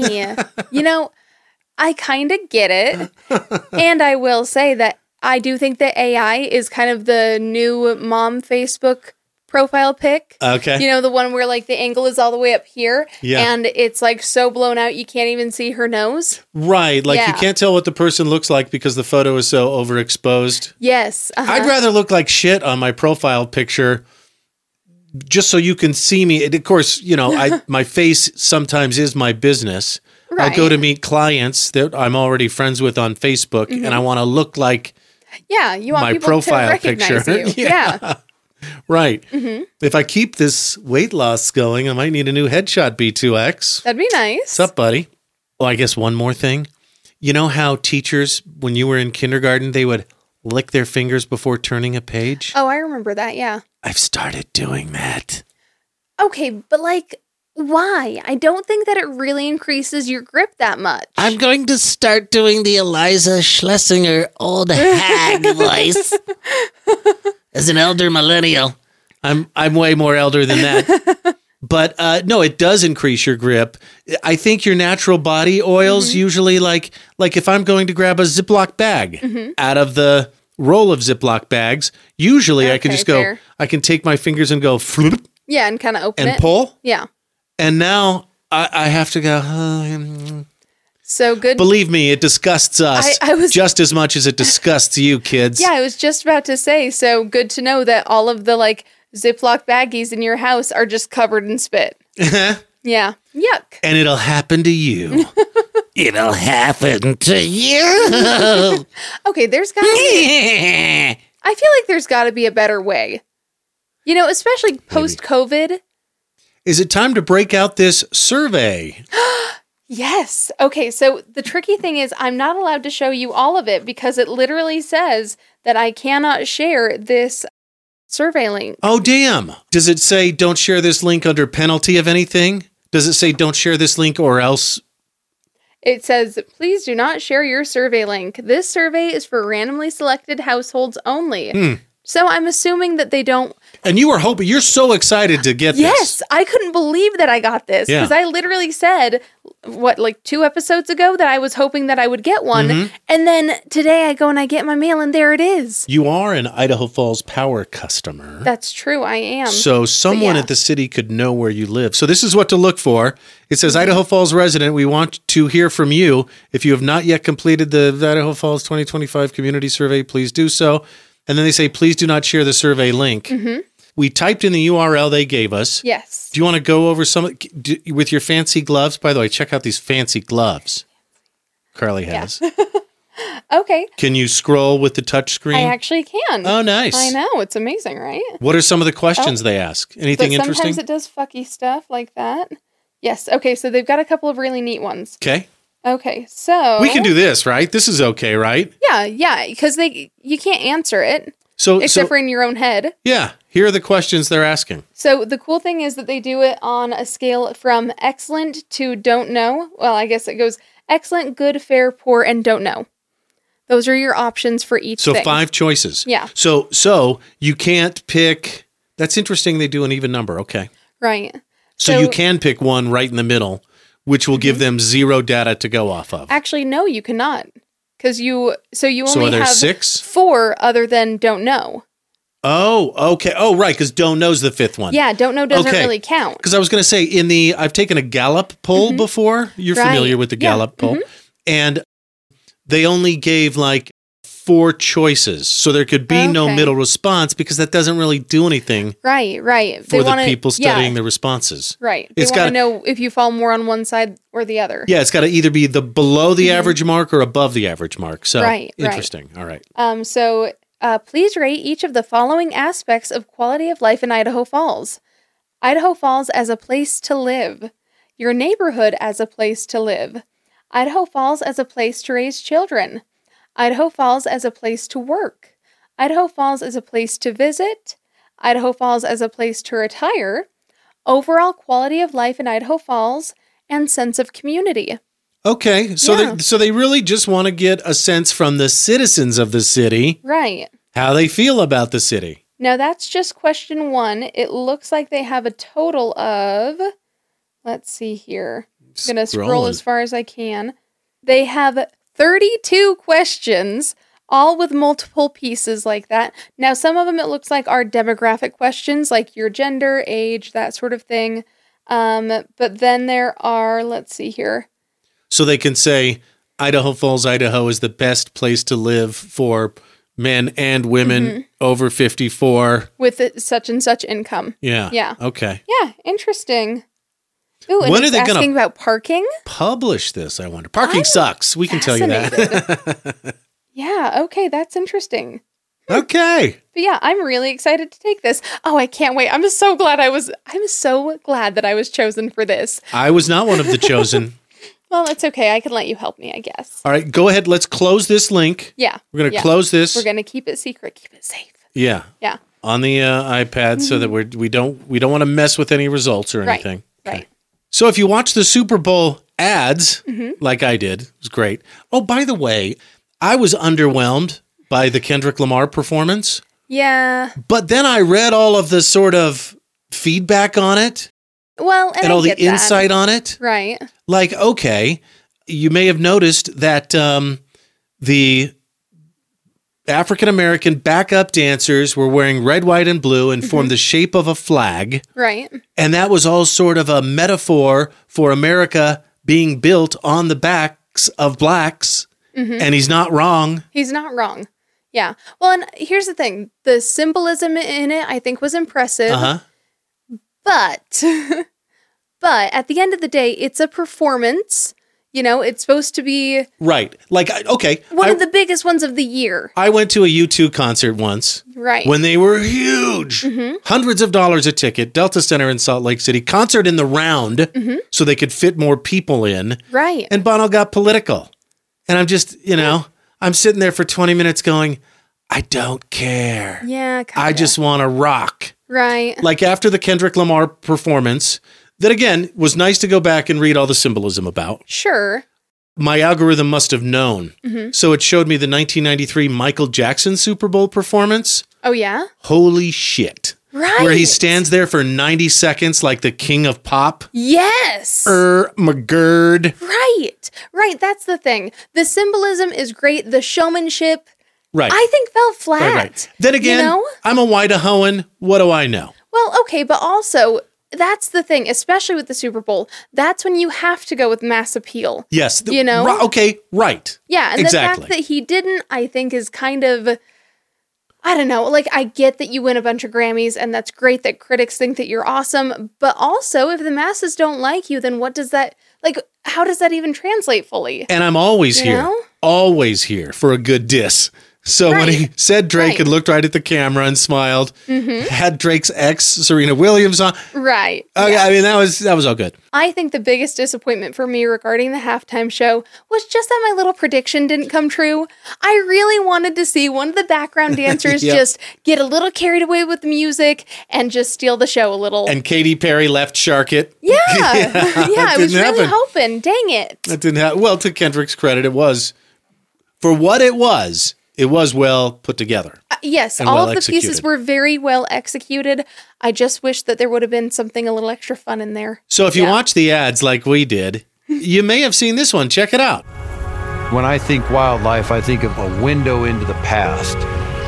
I kind of get it. And I will say that I do think that AI is kind of the new mom Facebook profile pic. Okay. The one where like the angle is all the way up here. Yeah. And it's like so blown out you can't even see her nose. Right. Like you Yeah. can't tell what the person looks like because the photo is so overexposed. Yes. I'd rather look like shit on my profile picture just so you can see me. And of course, my face sometimes is my business. Right. I'll go to meet clients that I'm already friends with on Facebook and I want to look like Yeah. You want my people profile to recognize picture. you. Yeah. right. If I keep this weight loss going, I might need a new headshot, B2X. That'd be nice. What's up, buddy? Well, I guess one more thing. You know how teachers, when you were in kindergarten, they would lick their fingers before turning a page? Oh, I remember that. Yeah. I've started doing that. Okay. But like, why? I don't think that it really increases your grip that much. I'm going to start doing the Eliza Schlesinger old hag voice as an elder millennial. I'm way more elder than that. But no, it does increase your grip. I think your natural body oils usually like if I'm going to grab a Ziploc bag out of the roll of Ziploc bags, usually I can Okay, just go, fair. I can take my fingers and go floop Yeah, and kind of open and it. pull. Yeah. And now I have to go, So good. believe me, it disgusts us I was- just as much as it disgusts you kids. Yeah, I was just about to say, so good to know that all of the like Ziploc baggies in your house are just covered in spit. Yeah. Yuck. And it'll happen to you. It'll happen to you. Okay, there's got to be, I feel like there's got to be a better way. Especially post-COVID. Is it time to break out this survey? Yes. Okay, so the tricky thing is I'm not allowed to show you all of it because it literally says that I cannot share this survey link. Oh, damn. Does it say don't share this link under penalty of anything? Does it say don't share this link or else? It says, please do not share your survey link. This survey is for randomly selected households only. So I'm assuming that they don't. And you were hoping, you're so excited to get Yes, this. I couldn't believe that I got this Yeah. because I literally said, like 2 episodes ago that I was hoping that I would get one. And then today I go and I get my mail and there it is. You are an Idaho Falls Power customer. That's true. I am. So someone yeah. at the city could know where you live. So this is what to look for. It says, Idaho Falls resident, we want to hear from you. If you have not yet completed the Idaho Falls 2025 community survey, please do so. And then they say, please do not share the survey link. We typed in the URL they gave us. Yes. Do you want to go over some with your fancy gloves? By the way, check out these fancy gloves Carly has. Okay. Can you scroll with the touch screen? I actually can. Oh, nice. I know. It's amazing, right? What are some of the questions they ask? Anything But interesting? sometimes it does fucky stuff like that. Yes. Okay. So they've got a couple of really neat ones. Okay. Okay. So We can do this, right? This is okay, right? Yeah. Because you can't answer it So, except for in your own head. yeah, here are the questions they're asking. So the cool thing is that they do it on a scale from excellent to don't know. Well, I guess it goes excellent, good, fair, poor, and don't know. Those are your options for each So thing. 5 choices. Yeah. So you can't pick. That's interesting. They do an even number. Okay. Right. So you can pick one right in the middle, which will give them 0 data to go off of. Actually, no, you cannot. Because you only are there have 6? 4 other than don't know. Oh, okay. Oh, right. Because don't know's the 5th one. Yeah, don't know doesn't Okay. really count. Because I was going to say I've taken a Gallup poll before. You're Right. familiar with the Yeah. Gallup poll. And they only gave like 4 choices. So there could be no Okay. middle response because that doesn't really do anything Right. for the wanna- people studying yeah, the responses. Right. They It's want to got- know if you fall more on one side or the other. Yeah, it's got to either be the below the average mark or above the average mark. So Right, right. interesting. All right. So please rate each of the following aspects of quality of life in Idaho Falls. Idaho Falls as a place to live. Your neighborhood as a place to live. Idaho Falls as a place to raise children. Idaho Falls as a place to work. Idaho Falls as a place to visit. Idaho Falls as a place to retire. Overall quality of life in Idaho Falls and sense of community. Okay. So Yeah. they really just want to get a sense from the citizens of the city Right. how they feel about the city. Now that's just question 1. It looks like they have a total of, let's see here. I'm going to scroll Scrolling. as far as I can. They have 32 questions, all with multiple pieces like that. Now, some of them it looks like are demographic questions, like your gender, age, that sort of thing. But then there are, let's see here. So they can say Idaho Falls, Idaho is the best place to live for men and women Mm-hmm. over 54. With such and such income. Yeah. Yeah. Okay. Yeah, interesting. Ooh, and When are it's they gonna- asking about parking? Publish this, I wonder. Parking sucks. We can tell you that. Fascinated. Yeah, okay, that's interesting. Okay. But yeah, I'm really excited to take this. Oh, I can't wait. I'm so glad that I was chosen for this. I was not one of the chosen. Well, it's okay. I can let you help me, I guess. All right, go ahead. Let's close this link. Yeah. We're going to yeah. close this. We're going to keep it secret, keep it safe. Yeah. Yeah. On the iPad so that we don't want to mess with any results or Right. anything. Right. So if you watch the Super Bowl ads, Mm-hmm. like I did, it was great. Oh, by the way, I was underwhelmed by the Kendrick Lamar performance, Yeah. but then I read all of the sort of feedback on it Well, and all I get the that. insight on it. Right. Like, okay, you may have noticed that the African American backup dancers were wearing red, white, and blue and formed the shape of a flag. Right. And that was all sort of a metaphor for America being built on the backs of blacks. And he's not wrong. He's not wrong. Yeah. Well, and here's the thing. The symbolism in it, I think, was impressive. Uh-huh. But at the end of the day, it's a performance. You know, it's supposed to be Right. Like, okay. one of the biggest ones of the year. I went to a U2 concert once Right. when they were huge. Hundreds of dollars a ticket. Delta Center in Salt Lake City. Concert in the round so they could fit more people in. Right. And Bono got political. And I'm just, I'm sitting there for 20 minutes going, I don't care. Yeah. I Kinda. just want to rock. Right. Like after the Kendrick Lamar performance, that again was nice to go back and read all the symbolism about. Sure. My algorithm must have known. So it showed me the 1993 Michael Jackson Super Bowl performance. Oh, yeah? Holy shit. Right. Where he stands there for 90 seconds like the king of pop. Yes. McGurd. Right. That's the thing. The symbolism is great. The showmanship, Right. I think, fell flat. Right. Then again, You know? I'm a Idahoan. What do I know? Well, okay, but also, that's the thing, especially with the Super Bowl. That's when you have to go with mass appeal. Yes. You know? Okay, right. Yeah, and Exactly. the fact that he didn't, I think, is kind of, I don't know, like, I get that you win a bunch of Grammys, and that's great that critics think that you're awesome, but also, if the masses don't like you, then what does that, like, how does that even translate fully? And I'm always You here. know? Always here for a good diss. So when he Right. said Drake Right. and looked right at the camera and smiled, had Drake's ex, Serena Williams, on. Right. Okay, I mean, that was all good. I think the biggest disappointment for me regarding the halftime show was just that my little prediction didn't come true. I really wanted to see one of the background dancers Yep. just get a little carried away with the music and just steal the show a little. And Katy Perry left Shark It. yeah, I was didn't really happen. hoping. Dang it. That didn't happen. Well, to Kendrick's credit, it was, for what it was well put together. Yes, And all well of the pieces executed. were very well executed. I just wish that there would have been something a little extra fun in there. So if you Yeah. watch the ads like we did, you may have seen this one. Check it out. When I think wildlife, I think of a window into the past.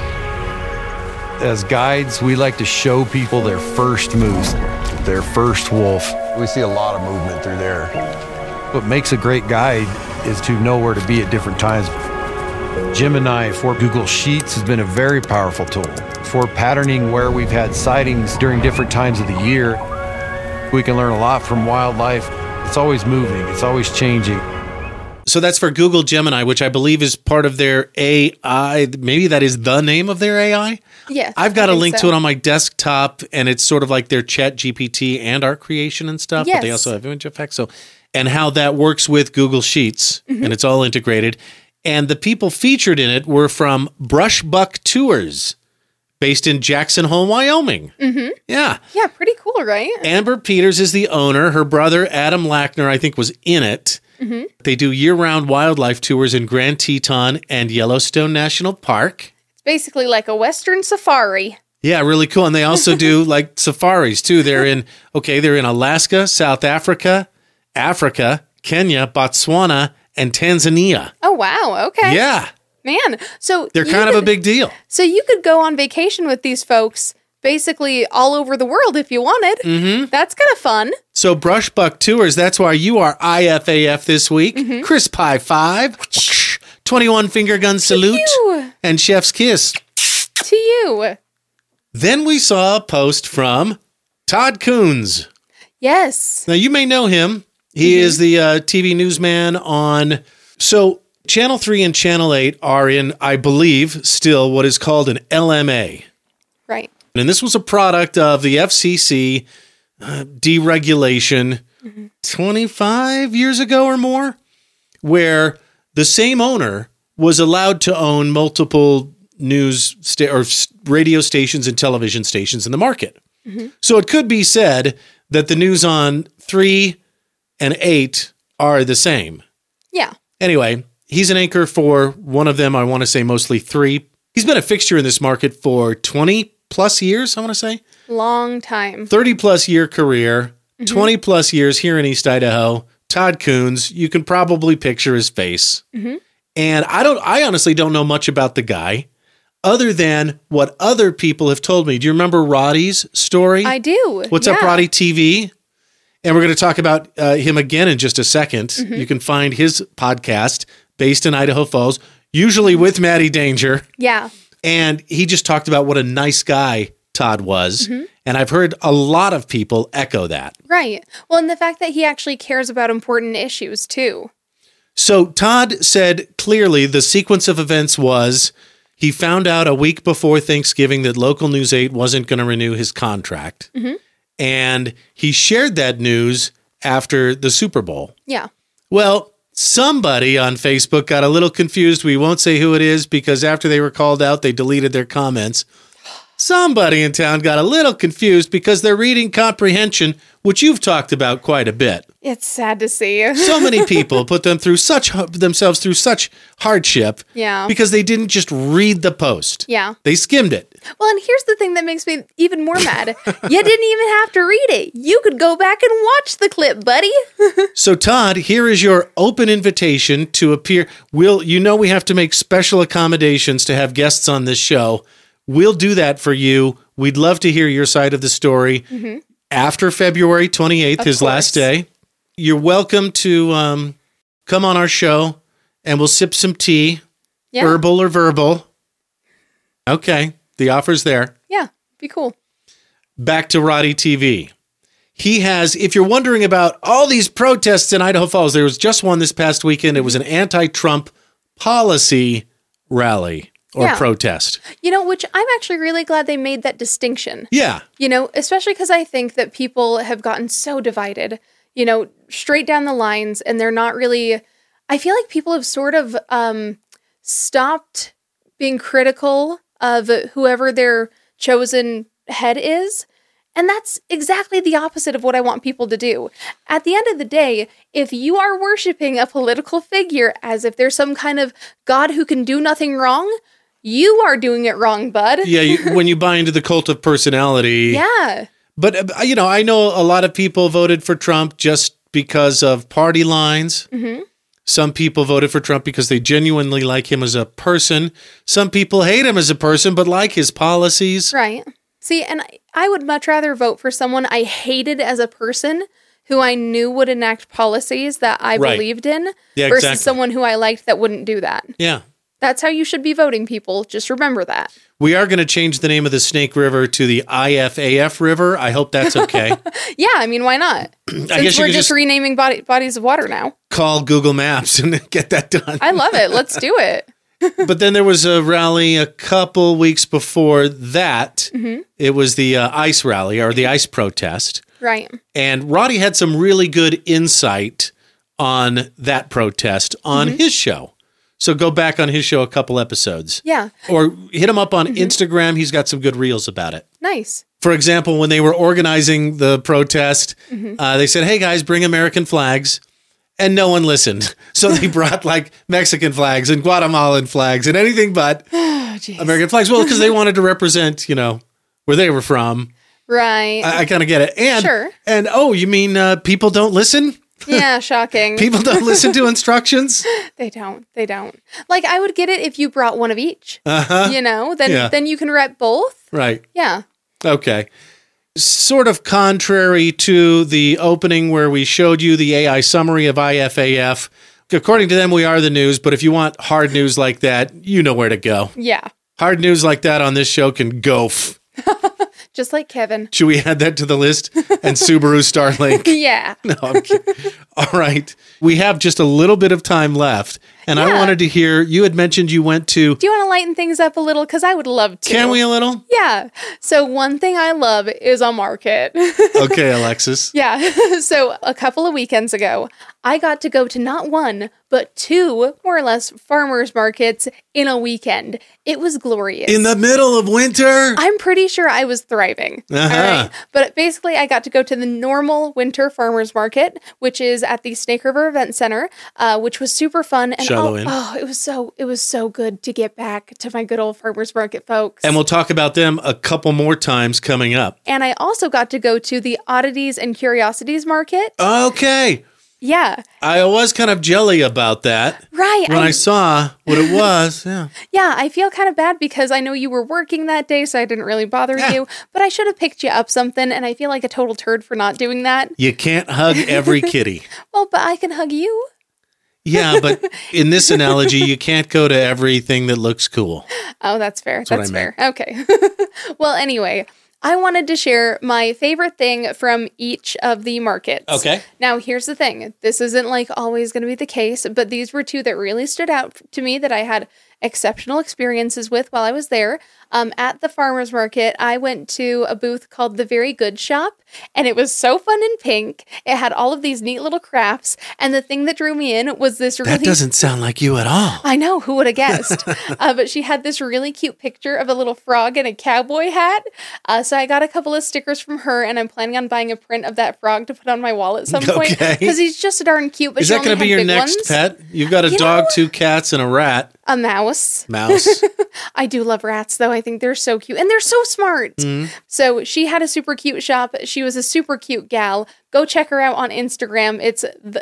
As guides, we like to show people their first moose, their first wolf. We see a lot of movement through there. What makes a great guide is to know where to be at different times. Gemini for Google Sheets has been a very powerful tool for patterning where we've had sightings during different times of the year. We can learn a lot from wildlife. It's always moving. It's always changing. So that's for Google Gemini, which I believe is part of their AI. Maybe that is the name of their AI. Yes. I've got I a think link so. to it on my desktop, and it's sort of like their Chat GPT and art creation and stuff. But they Yes. also have image effects. So, and how that works with Google Sheets, and it's all integrated. And the people featured in it were from Brushbuck Tours, based in Jackson Hole, Wyoming. Mm-hmm. Yeah. Yeah, pretty cool, right? Amber Peters is the owner. Her brother, Adam Lackner, I think was in it. Mm-hmm. They do year-round wildlife tours in Grand Teton and Yellowstone National Park. It's basically like a Western safari. Yeah, really cool. And they also do like safaris too. They're in Alaska, South Africa, Kenya, Botswana, and Tanzania. Oh, wow. Okay. Yeah. Man. So They're you kind of a could- big deal. So you could go on vacation with these folks basically all over the world if you wanted. Mm-hmm. That's kind of fun. So Brushbuck Tours, that's why you are IFAF this week. Mm-hmm. Chris Pie 5, 21 finger gun salute, you. and chef's kiss. To you. Then we saw a post from Todd Coons. Yes. Now you may know him. He is the TV newsman on. So Channel 3 and Channel 8 are in, I believe, still what is called an LMA. Right. And this was a product of the FCC deregulation 25 years ago or more, where the same owner was allowed to own multiple radio stations and television stations in the market. So it could be said that the news on 3 and 8 are the same. Yeah. Anyway, he's an anchor for one of them, I want to say mostly 3. He's been a fixture in this market for 20 plus years, I want to say. Long time. 30 plus year career, 20 plus years here in East Idaho. Todd Coons, you can probably picture his face. And I honestly don't know much about the guy other than what other people have told me. Do you remember Roddy's story? I do. What's yeah. up, Roddy TV? And we're going to talk about him again in just a second. You can find his podcast based in Idaho Falls, usually with Maddie Danger. Yeah. And he just talked about what a nice guy Todd was. And I've heard a lot of people echo that. Right. Well, and the fact that he actually cares about important issues too. So Todd said clearly the sequence of events was he found out a week before Thanksgiving that Local News 8 wasn't going to renew his contract. And he shared that news after the Super Bowl. Yeah. Well, somebody on Facebook got a little confused. We won't say who it is because after they were called out, they deleted their comments. Somebody in town got a little confused because their reading comprehension, which you've talked about quite a bit. It's sad to see. So many people put themselves through such hardship Yeah. because they didn't just read the post. Yeah. They skimmed it. Well, and here's the thing that makes me even more mad. You didn't even have to read it. You could go back and watch the clip, buddy. So Todd, here is your open invitation to appear. We have to make special accommodations to have guests on this show. We'll do that for you. We'd love to hear your side of the story after February 28th, his last day. You're welcome to come on our show and we'll sip some tea, Yeah. herbal or verbal. Okay, the offer's there. Yeah. Be cool. Back to Roddy TV. He has, if you're wondering about all these protests in Idaho Falls, there was just one this past weekend. It was an anti-Trump policy rally or Yeah. protest. Which I'm actually really glad they made that distinction. Yeah. Especially because I think that people have gotten so divided, straight down the lines, and they're not really, I feel like people have sort of stopped being critical of whoever their chosen head is. And that's exactly the opposite of what I want people to do. At the end of the day, if you are worshiping a political figure as if there's some kind of God who can do nothing wrong, you are doing it wrong, bud. Yeah, when you buy into the cult of personality. Yeah. But, I know a lot of people voted for Trump just because of party lines. Mm-hmm. Some people voted for Trump because they genuinely like him as a person. Some people hate him as a person, but like his policies. Right. See, and I would much rather vote for someone I hated as a person who I knew would enact policies that I Right. believed in Yeah, versus exactly. someone who I liked that wouldn't do that. Yeah. That's how you should be voting, people. Just remember that. We are going to change the name of the Snake River to the IFAF River. I hope that's okay. Yeah, I mean, why not? Since guess you we're could just just renaming bodies of water now. Call Google Maps and get that done. I love it. Let's do it. But then there was a rally a couple weeks before that. Mm-hmm. It was the ICE rally or the ICE protest. Right. And Roddy had some really good insight on that protest on his show. So go back on his show a couple episodes. Yeah. Or hit him up on Instagram. He's got some good reels about it. Nice. For example, when they were organizing the protest, they said, hey, guys, bring American flags. And no one listened. So they brought like Mexican flags and Guatemalan flags and anything but American flags. Well, because they wanted to represent, where they were from. Right. I kind of get it. And, Sure. And, oh, you mean people don't listen? Yeah, shocking. People don't listen to instructions? They don't. Like, I would get it if you brought one of each. Then you can rep both. Right. Yeah. Okay. Sort of contrary to the opening where we showed you the AI summary of IFAF. According to them, we are the news, but if you want hard news like that, you know where to go. Yeah. Hard news like that on this show can go. Just like Kevin. Should we add that to the list? And Subaru Starlink? Yeah. No, I'm kidding. All right. We have just a little bit of time left. And I wanted to hear, you had mentioned you went to... Do you want to lighten things up a little? Because I would love to. Can we a little? Yeah. So one thing I love is a market. Okay, Alexis. Yeah. So a couple of weekends ago, I got to go to not one, but two, more or less, farmers markets in a weekend. It was glorious. In the middle of winter? I'm pretty sure I was thriving. All right. But basically, I got to go to the normal winter farmers market, which is at the Snake River Event Center, which was super fun. And it was so good to get back to my good old farmers market folks. And we'll talk about them a couple more times coming up. And I also got to go to the Oddities and Curiosities market. Okay. Yeah. I was kind of jelly about that. Right. When I saw what it was. Yeah. Yeah, I feel kind of bad because I know you were working that day, so I didn't really bother you. But I should have picked you up something, and I feel like a total turd for not doing that. You can't hug every kitty. Well, but I can hug you. Yeah, but in this analogy, you can't go to everything that looks cool. Oh, that's fair. That's fair. Okay. Well, anyway, I wanted to share my favorite thing from each of the markets. Okay. Now, here's the thing. This isn't like always going to be the case, but these were two that really stood out to me that I had exceptional experiences with while I was there. At the farmer's market, I went to a booth called The Very Good Shop, and it was so fun and pink. It had all of these neat little crafts, and the thing that drew me in was this really... That doesn't sound like you at all. I know, who would have guessed? But she had this really cute picture of a little frog in a cowboy hat. So I got a couple of stickers from her, and I'm planning on buying a print of that frog to put on my wall at some point. Because he's just darn cute, but Is that going to be your next pet? You've got a dog, 2 cats, and a rat. A mouse. Mouse. I do love rats, though. I think they're so cute. And they're so smart. Mm-hmm. So she had a super cute shop. She was a super cute gal. Go check her out on Instagram. It's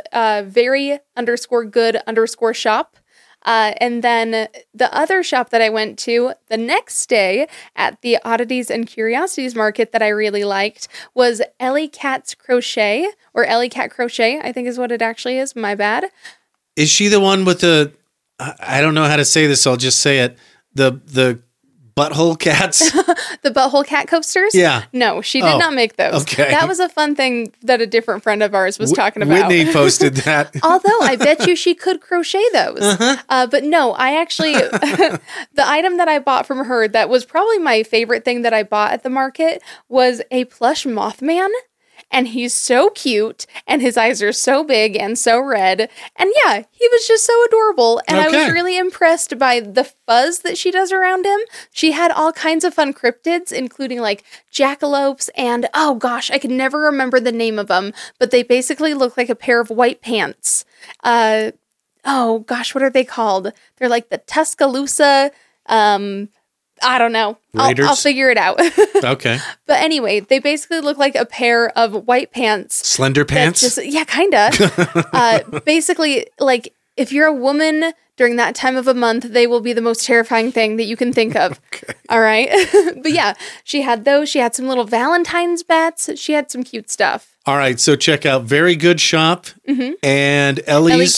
very_good_shop. And then the other shop that I went to the next day at the Oddities and Curiosities market that I really liked was Ellie Cat's Crochet, or Ellie Cat Crochet, I think is what it actually is. My bad. Is she the one with the... I don't know how to say this, so I'll just say it. The butthole cats? The butthole cat coasters? Yeah. No, she did not make those. Okay. That was a fun thing that a different friend of ours was talking about. Whitney posted that. Although I bet you she could crochet those. But no, I actually, the item that I bought from her that was probably my favorite thing that I bought at the market was a plush Mothman. And he's so cute, and his eyes are so big and so red. And yeah, he was just so adorable. And I was really impressed by the fuzz that she does around him. She had all kinds of fun cryptids, including like jackalopes and, oh gosh, I can never remember the name of them, but they basically look like a pair of white pants. Oh gosh, what are they called? They're like the Tuscaloosa, I don't know. I'll figure it out. Okay. But anyway, they basically look like a pair of white pants. Slender pants? Yeah, kind of. Basically, like, if you're a woman during that time of a month, they will be the most terrifying thing that you can think of. Okay. All right? But yeah, she had those. She had some little Valentine's bats. She had some cute stuff. All right, so check out Very Good Shop and Ellie's...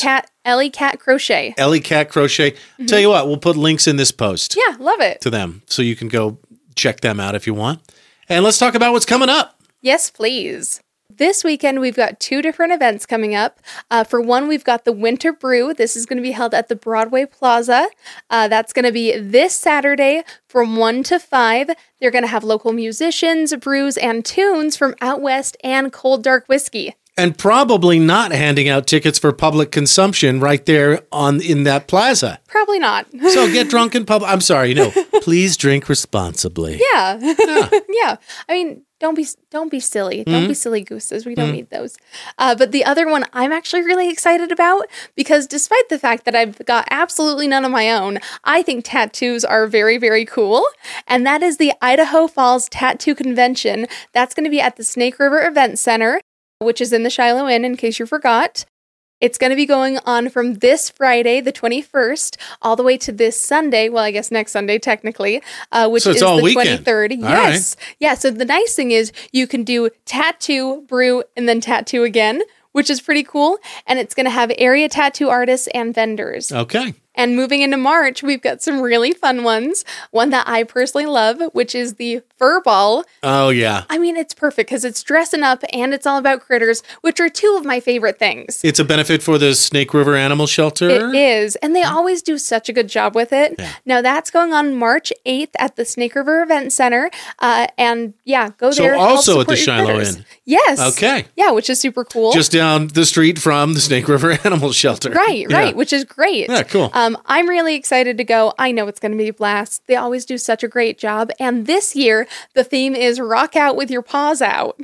Ellie Cat Crochet. Ellie Cat Crochet. Tell you what, we'll put links in this post Yeah, love it. to them so you can go check them out if you want. And let's talk about what's coming up. Yes, please. This weekend, we've got 2 different events coming up. For one, we've got the Winter Brew. This is going to be held at the Broadway Plaza. That's going to be this Saturday from 1 to 5. They're going to have local musicians, brews, and tunes from Out West and Cold Dark Whiskey. And probably not handing out tickets for public consumption right there in that plaza. Probably not. So get drunk in public. I'm sorry, no. Please drink responsibly. Yeah. Yeah. I mean, don't be silly. Don't be silly gooses. We don't need those. But the other one I'm actually really excited about because despite the fact that I've got absolutely none of my own, I think tattoos are very, very cool. And that is the Idaho Falls Tattoo Convention. That's going to be at the Snake River Event Center, which is in the Shiloh Inn, in case you forgot. It's going to be going on from this Friday, the 21st, all the way to this Sunday. Well, I guess next Sunday, technically, which So it's is all the weekend. 23rd. All Yes. Yeah. So the nice thing is you can do tattoo, brew, and then tattoo again, which is pretty cool. And it's going to have area tattoo artists and vendors. Okay. And moving into March, we've got some really fun ones. One that I personally love, which is the Fur Ball. Oh, yeah. I mean, it's perfect because it's dressing up and it's all about critters, which are 2 of my favorite things. It's a benefit for the Snake River Animal Shelter. It is. And they always do such a good job with it. Yeah. Now, that's going on March 8th at the Snake River Event Center. And yeah, go So there. help also at the support your Shiloh critters. Inn. Yes. Okay. Yeah, which is super cool. Just down the street from the Snake River Animal Shelter. Right, Yeah. which is great. Yeah, cool. I'm really excited to go. I know it's going to be a blast. They always do such a great job. And this year, the theme is Rock Out with Your Paws Out.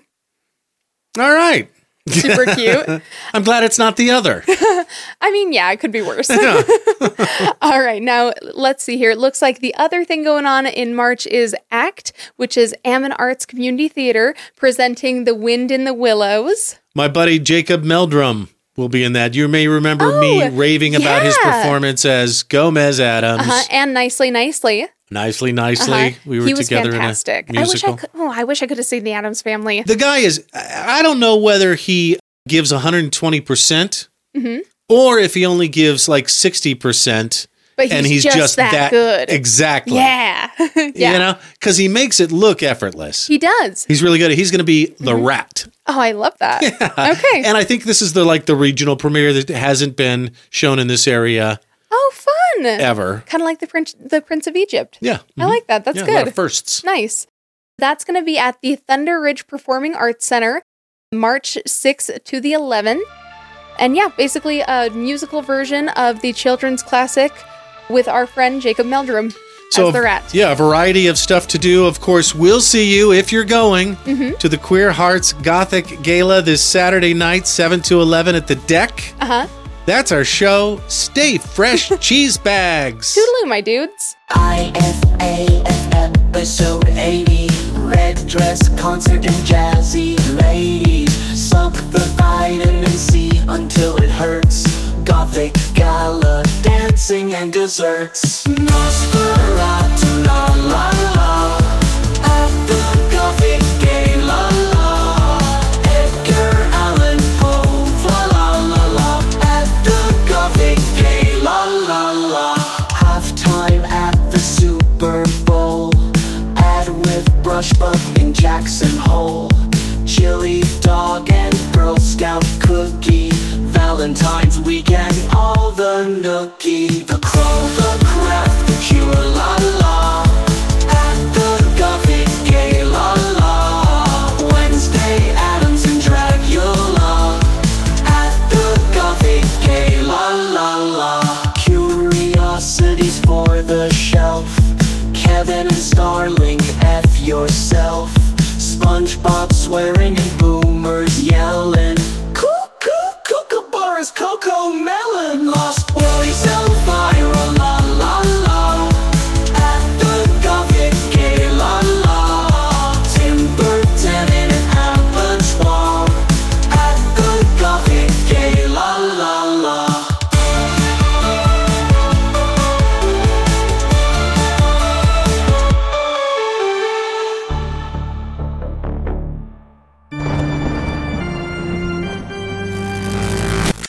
All right. Super cute. I'm glad it's not the other. I mean, yeah, it could be worse. All right, now let's see here. It looks like the other thing going on in March is ACT, which is Ammon Arts Community Theater, presenting The Wind in the Willows. My buddy Jacob Meldrum will be in that. You may remember me raving about his yeah. performance as Gomez Adams. And Nicely. Nicely. We were He was together fantastic. in a musical. I wish I could have seen the Addams Family. The guy is, I don't know whether he gives 120% Mm-hmm. or if he only gives like 60%. But and he's he's just that good. Exactly. Yeah. You know, because he makes it look effortless. He does. He's really good. He's going to be the rat. Oh, I love that. Okay. And I think this is the regional premiere that hasn't been shown in this area Oh, fun. ever. Kind of like the Prince of Egypt. Yeah. I like that. That's Yeah, good. a lot of firsts. Nice. That's going to be at the Thunder Ridge Performing Arts Center, March 6th to the 11th. And yeah, basically a musical version of the children's classic with our friend Jacob Meldrum as the rat. Yeah, a variety of stuff to do. Of course, we'll see you if you're going to the Queer Hearts Gothic Gala this Saturday night, 7 to 11 at the Deck. Uh-huh. That's our show. Stay fresh, cheese bags. Toodaloo, my dudes. IFAF episode 80. Red dress concert and jazzy ladies. Suck the vitamin C until it hurts. Gothic gala dancing and desserts. Nosferatu la la la. At the Gothic Gala la. Edgar Allan Poe la la la la. At the Gothic Gala la la. Halftime at the Super Bowl. Ad with Brushbuck and Jackson Hole. Chili dog and Girl Scout cookie. Valentine's weekend, all the nookie. The Crow, the Craft, the Cure, la la. At the Gothic Gala la. Wednesday, Adams and Dracula. At the Gothic Gala la la. Curiosities for the shelf. Kevin and Starling, F yourself. SpongeBob swearing and boomers yelling. Kookaburras, Coco Melon, Lost Boys,